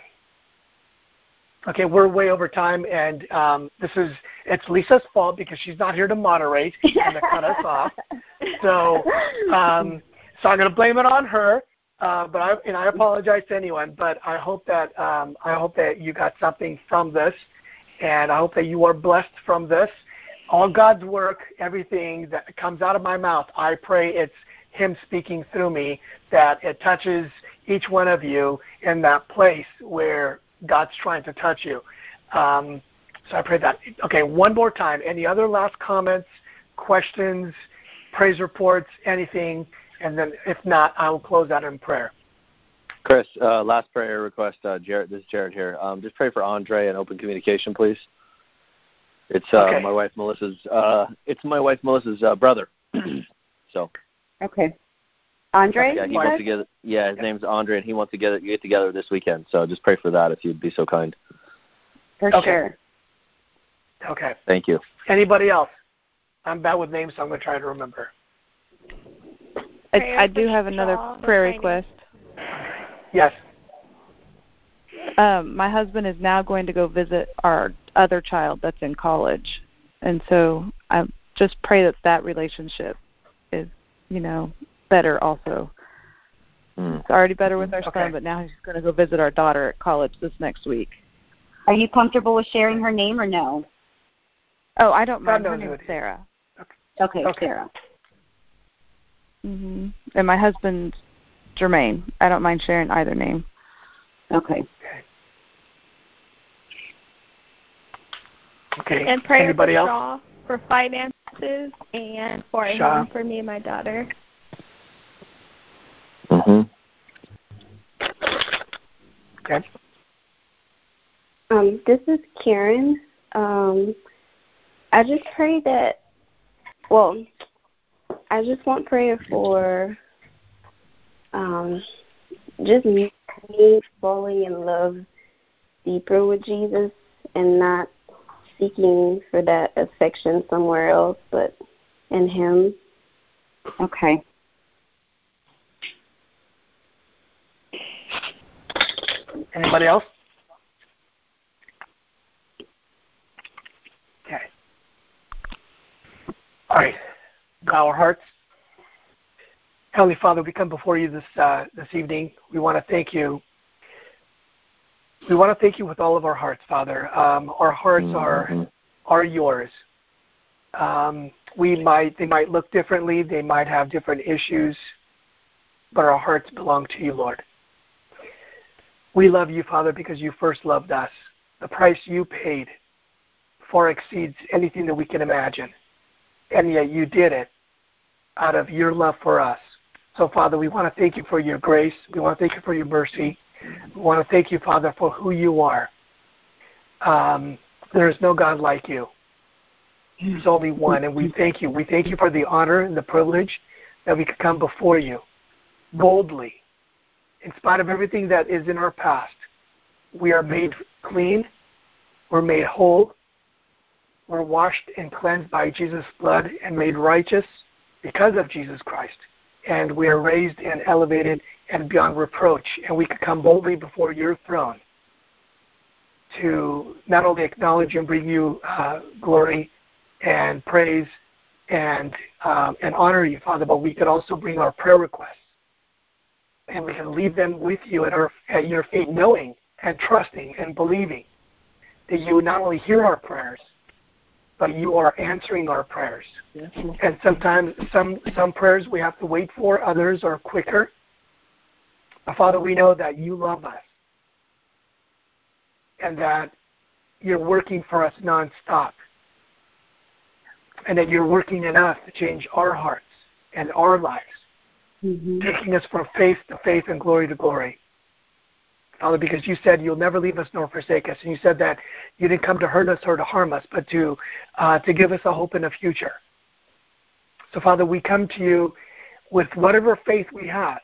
uh, okay, we're way over time, and um, this is, it's Lisa's fault because she's not here to moderate and to cut us off. So, um, so I'm going to blame it on her. Uh, but I, and I apologize to anyone, but I hope that um, I hope that you got something from this, and I hope that you are blessed from this. All God's work, everything that comes out of my mouth, I pray it's Him speaking through me, that it touches each one of you in that place where God's trying to touch you. Um, so I pray that. Okay, one more time. Any other last comments, questions, praise reports, anything? And then if not, I will close out in prayer. Chris, uh, last prayer request. Uh, Jared, this is Jared here. Um, just pray for Andre and open communication, please. It's uh, okay. my wife Melissa's. Uh, it's my wife Melissa's uh, brother. so. Okay. Andre. Yeah, he wants to get. Yeah, his name's Andre, and he wants to get get together this weekend. So just pray for that, if you'd be so kind. For okay. sure. Okay. Thank you. Anybody else? I'm bad with names, so I'm going to try to remember. I, I do have another prayer request. Yes. Um, my husband is now going to go visit our other child that's in college, and so I just pray that that relationship is, you know, better also. Mm. It's already better with our okay. son, but now he's going to go visit our daughter at college this next week. Are you comfortable with sharing her name or no? Oh, I don't mind. God Her knows name's Sarah. Okay, okay. Sarah. hmm And my husband's Jermaine. I don't mind sharing either name. Okay. Okay. And pray Anybody for else? Shaw for finances and for a Shaw. home for me and my daughter. Mhm. Okay. Um, this is Karen. Um, I just pray that, well, I just want prayer for um, just me falling in love deeper with Jesus and not seeking for that affection somewhere else, but in Him. Okay. Anybody else? Okay. All right. Bow our hearts. Heavenly Father, we come before you this uh, this evening. We want to thank you. We want to thank you with all of our hearts, Father. Um, our hearts are are yours. Um, we might they might look differently. They might have different issues, but our hearts belong to you, Lord. We love you, Father, because you first loved us. The price you paid far exceeds anything that we can imagine, and yet you did it out of your love for us. So, Father, we want to thank you for your grace. We want to thank you for your mercy. We want to thank you, Father, for who you are. Um, there is no God like you. There's only one, and we thank you. We thank you for the honor and the privilege that we could come before you boldly. In spite of everything that is in our past, we are made clean. We're made whole. We're washed and cleansed by Jesus' blood and made righteous because of Jesus Christ. And we are raised and elevated and beyond reproach. And we can come boldly before your throne to not only acknowledge and bring you uh, glory and praise and um, and honor you, Father, but we could also bring our prayer requests. And we can leave them with you at, our, at your feet, knowing and trusting and believing that you not only hear our prayers, but you are answering our prayers. Yes. And sometimes some some prayers we have to wait for, others are quicker. But Father, we know that you love us and that you're working for us nonstop, and that you're working in us to change our hearts and our lives, mm-hmm. taking us from faith to faith and glory to glory. Father, because you said you'll never leave us nor forsake us, and you said that you didn't come to hurt us or to harm us, but to uh, to give us a hope and a future. So, Father, we come to you with whatever faith we have.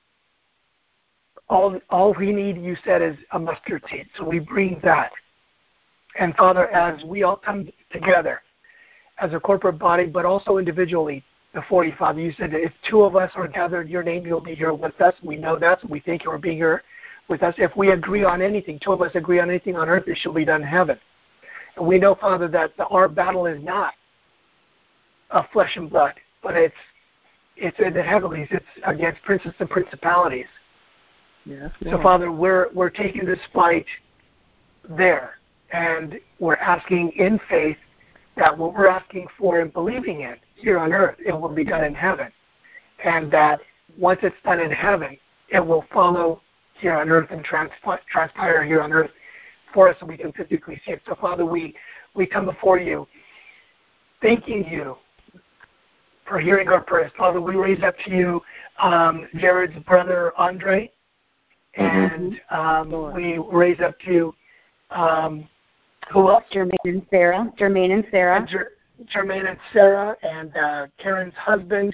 All all we need, you said, is a mustard seed. So we bring that. And, Father, as we all come together as a corporate body, but also individually before you, Father, you said that if two of us are gathered in your name, you'll be here with us. We know that, so we thank you for being here with us. If we agree on anything, two of us agree on anything on earth, it shall be done in heaven. And we know, Father, that the, our battle is not of flesh and blood, but it's it's in the heavenlies. It's against princes and principalities. Yes, so, Father, we're we're taking this fight there, and we're asking in faith that what we're asking for and believing in here on earth, it will be done in heaven, and that once it's done in heaven, it will follow here on earth and transp- transpire here on earth for us so we can physically see it. So, Father, we, we come before you thanking you for hearing our prayers. Father, we raise up to you um, Jared's brother, Andre. and um, we raise up to um, who else? Jermaine and Sarah. Jermaine and Sarah. And Jer- Jermaine and Sarah, and uh, Karen's husband,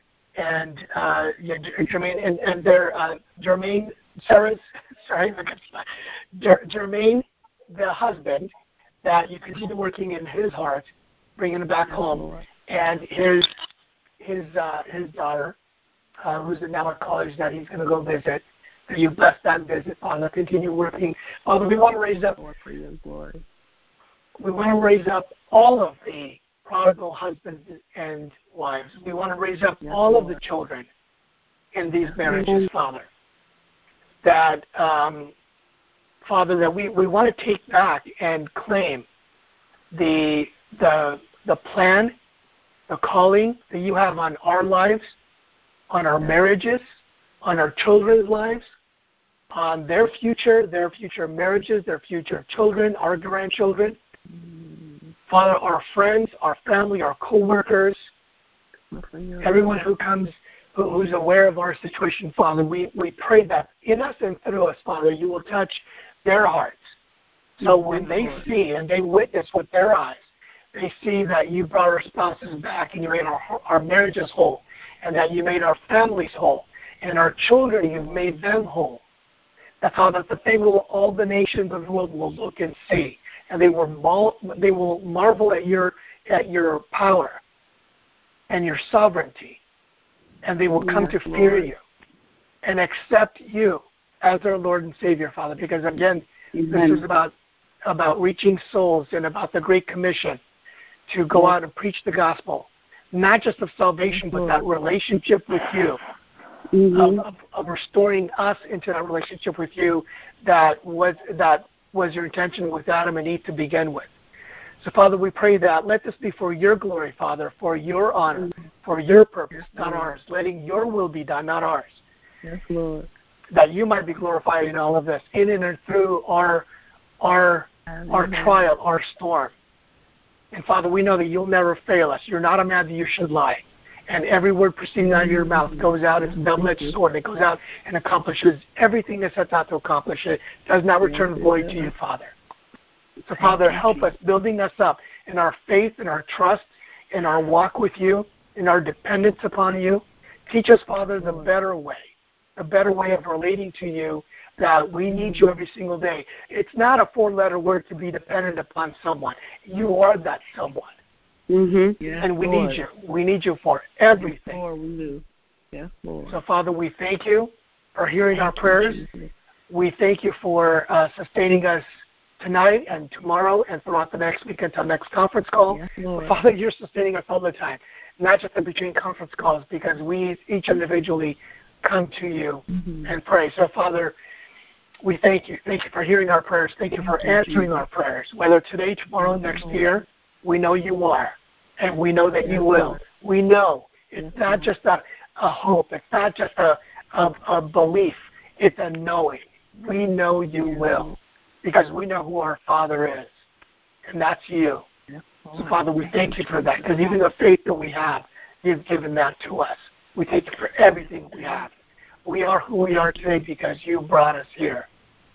and uh, yeah, Jermaine and, and their uh, Jermaine, Sarah's, sorry, Jer- Jermaine, the husband, that you continue working in his heart, bringing him back home, and his his uh, his daughter, uh, who's now at college, that he's going to go visit. That you bless that visit, Father. Continue working, Father. We want to raise up for your glory. We want to raise up all of the prodigal husbands and wives. We want to raise up yes, all Lord. of the children in these marriages, mm-hmm. Father. That, um, Father, that we, we want to take back and claim the the the plan, the calling that you have on our lives, on our marriages, on our children's lives, on their future, their future marriages, their future children, our grandchildren. Father, our friends, our family, our co-workers, everyone who comes, who, who's aware of our situation, Father, we, we pray that in us and through us, Father, you will touch their hearts. So when they see and they witness with their eyes, they see that you brought our spouses back and you made our, our marriages whole, and that you made our families whole, and our children, you've made them whole. That, Father, that they will, all the nations of the world will look and see, and they will mar- they will marvel at your at your power and your sovereignty, and they will come yes, to fear Lord. you and accept you as their Lord and Savior, Father. Because again, Amen. this is about about reaching souls and about the Great Commission to go yes. out and preach the gospel, not just of salvation, but that relationship with you. Mm-hmm. Of, of, of restoring us into that relationship with you that was that was your intention with Adam and Eve to begin with. So, Father, we pray that let this be for your glory, Father, for your honor, mm-hmm. for your purpose, yes, not Lord. ours. Letting your will be done, not ours. Yes, Lord. That you might be glorified in all of this, in and through our our Amen. our trial, our storm. And Father, we know that you'll never fail us. You're not a man that you should lie. And every word proceeding out of your mouth goes out as a double-edged sword. It goes out and accomplishes everything that sets out to accomplish it. Does not return void to you, Father. So, Father, help us, building us up in our faith, in our trust, in our walk with you, in our dependence upon you. Teach us, Father, the better way, the better way of relating to you, that we need you every single day. It's not a four-letter word to be dependent upon someone. You are that someone. Mm-hmm. Yes, and we Lord. need you. We need you for everything. Yes, Lord, we do. Yes, Lord. So, Father, we thank you for hearing thank our prayers. You, we thank you for uh, sustaining us tonight and tomorrow and throughout the next week until next conference call. Yes, Lord. Father, you're sustaining us all the time, not just in between conference calls, because we each individually come to you mm-hmm. and pray. So, Father, we thank you. Thank you for hearing our prayers. Thank, thank you for you, answering Jesus. our prayers, whether today, tomorrow, next year. We know you are, and we know that you will. We know it's not just a, a hope. It's not just a, a, a belief. It's a knowing. We know you will, because we know who our Father is, and that's you. So, Father, we thank you for that, because even the faith that we have, you've given that to us. We thank you for everything we have. We are who we are today because you brought us here.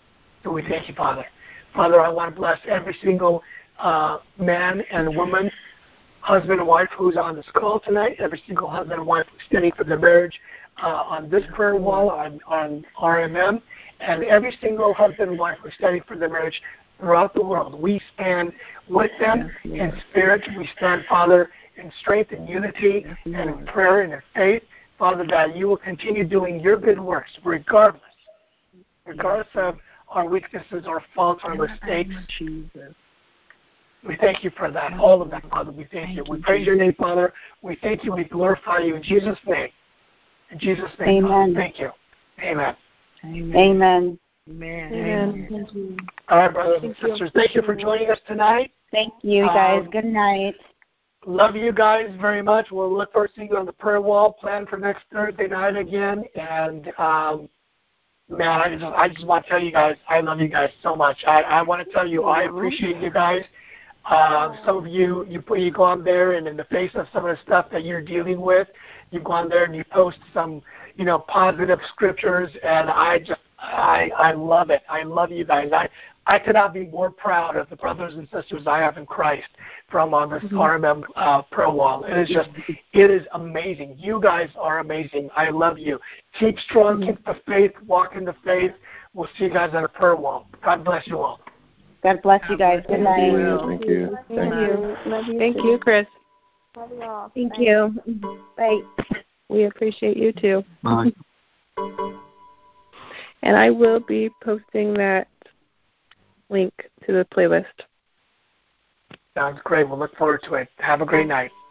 So we thank you, Father. Father, I want to bless every single Uh, man and woman, husband and wife who's on this call tonight, every single husband and wife who's standing for their marriage uh, on this prayer wall, on, on R M M, and every single husband and wife who's standing for their marriage throughout the world. We stand with them in spirit. We stand, Father, in strength and unity and in prayer and in faith. Father, that you will continue doing your good works regardless, regardless of our weaknesses, our faults, our mistakes. Jesus. We thank you for that, all of that, Father. We thank, thank you. We praise your name, Father. We thank you. We glorify you in Jesus' name. In Jesus' name, Amen. Father. Thank you. Amen. Amen. Amen. Amen. Amen. Thank you. All right, brothers thank and sisters, you. thank you for joining us tonight. Thank you, guys. Um, Good night. Love you guys very much. We'll look forward to seeing you on the prayer wall. Plan for next Thursday night again. And, um, man, I just, I just want to tell you guys, I love you guys so much. I, I want to tell you, I appreciate you guys. Uh, some of you, you put, you go on there, and in the face of some of the stuff that you're dealing with, you go on there and you post some, you know, positive scriptures, and I just, I I love it. I love you guys. I I could not be more proud of the brothers and sisters I have in Christ from on this mm-hmm. R M M uh, Pro Wall. It is just, it is amazing. You guys are amazing. I love you. Keep strong, mm-hmm. keep the faith, walk in the faith. We'll see you guys at a prayer wall. God bless you all. God bless you guys. Good night. Thank you. Thank you. Love you. Thank you, Chris. Love you all. Thank Bye. you. Bye. We appreciate you too. Bye. And I will be posting that link to the playlist. Sounds great. We'll look forward to it. Have a great night.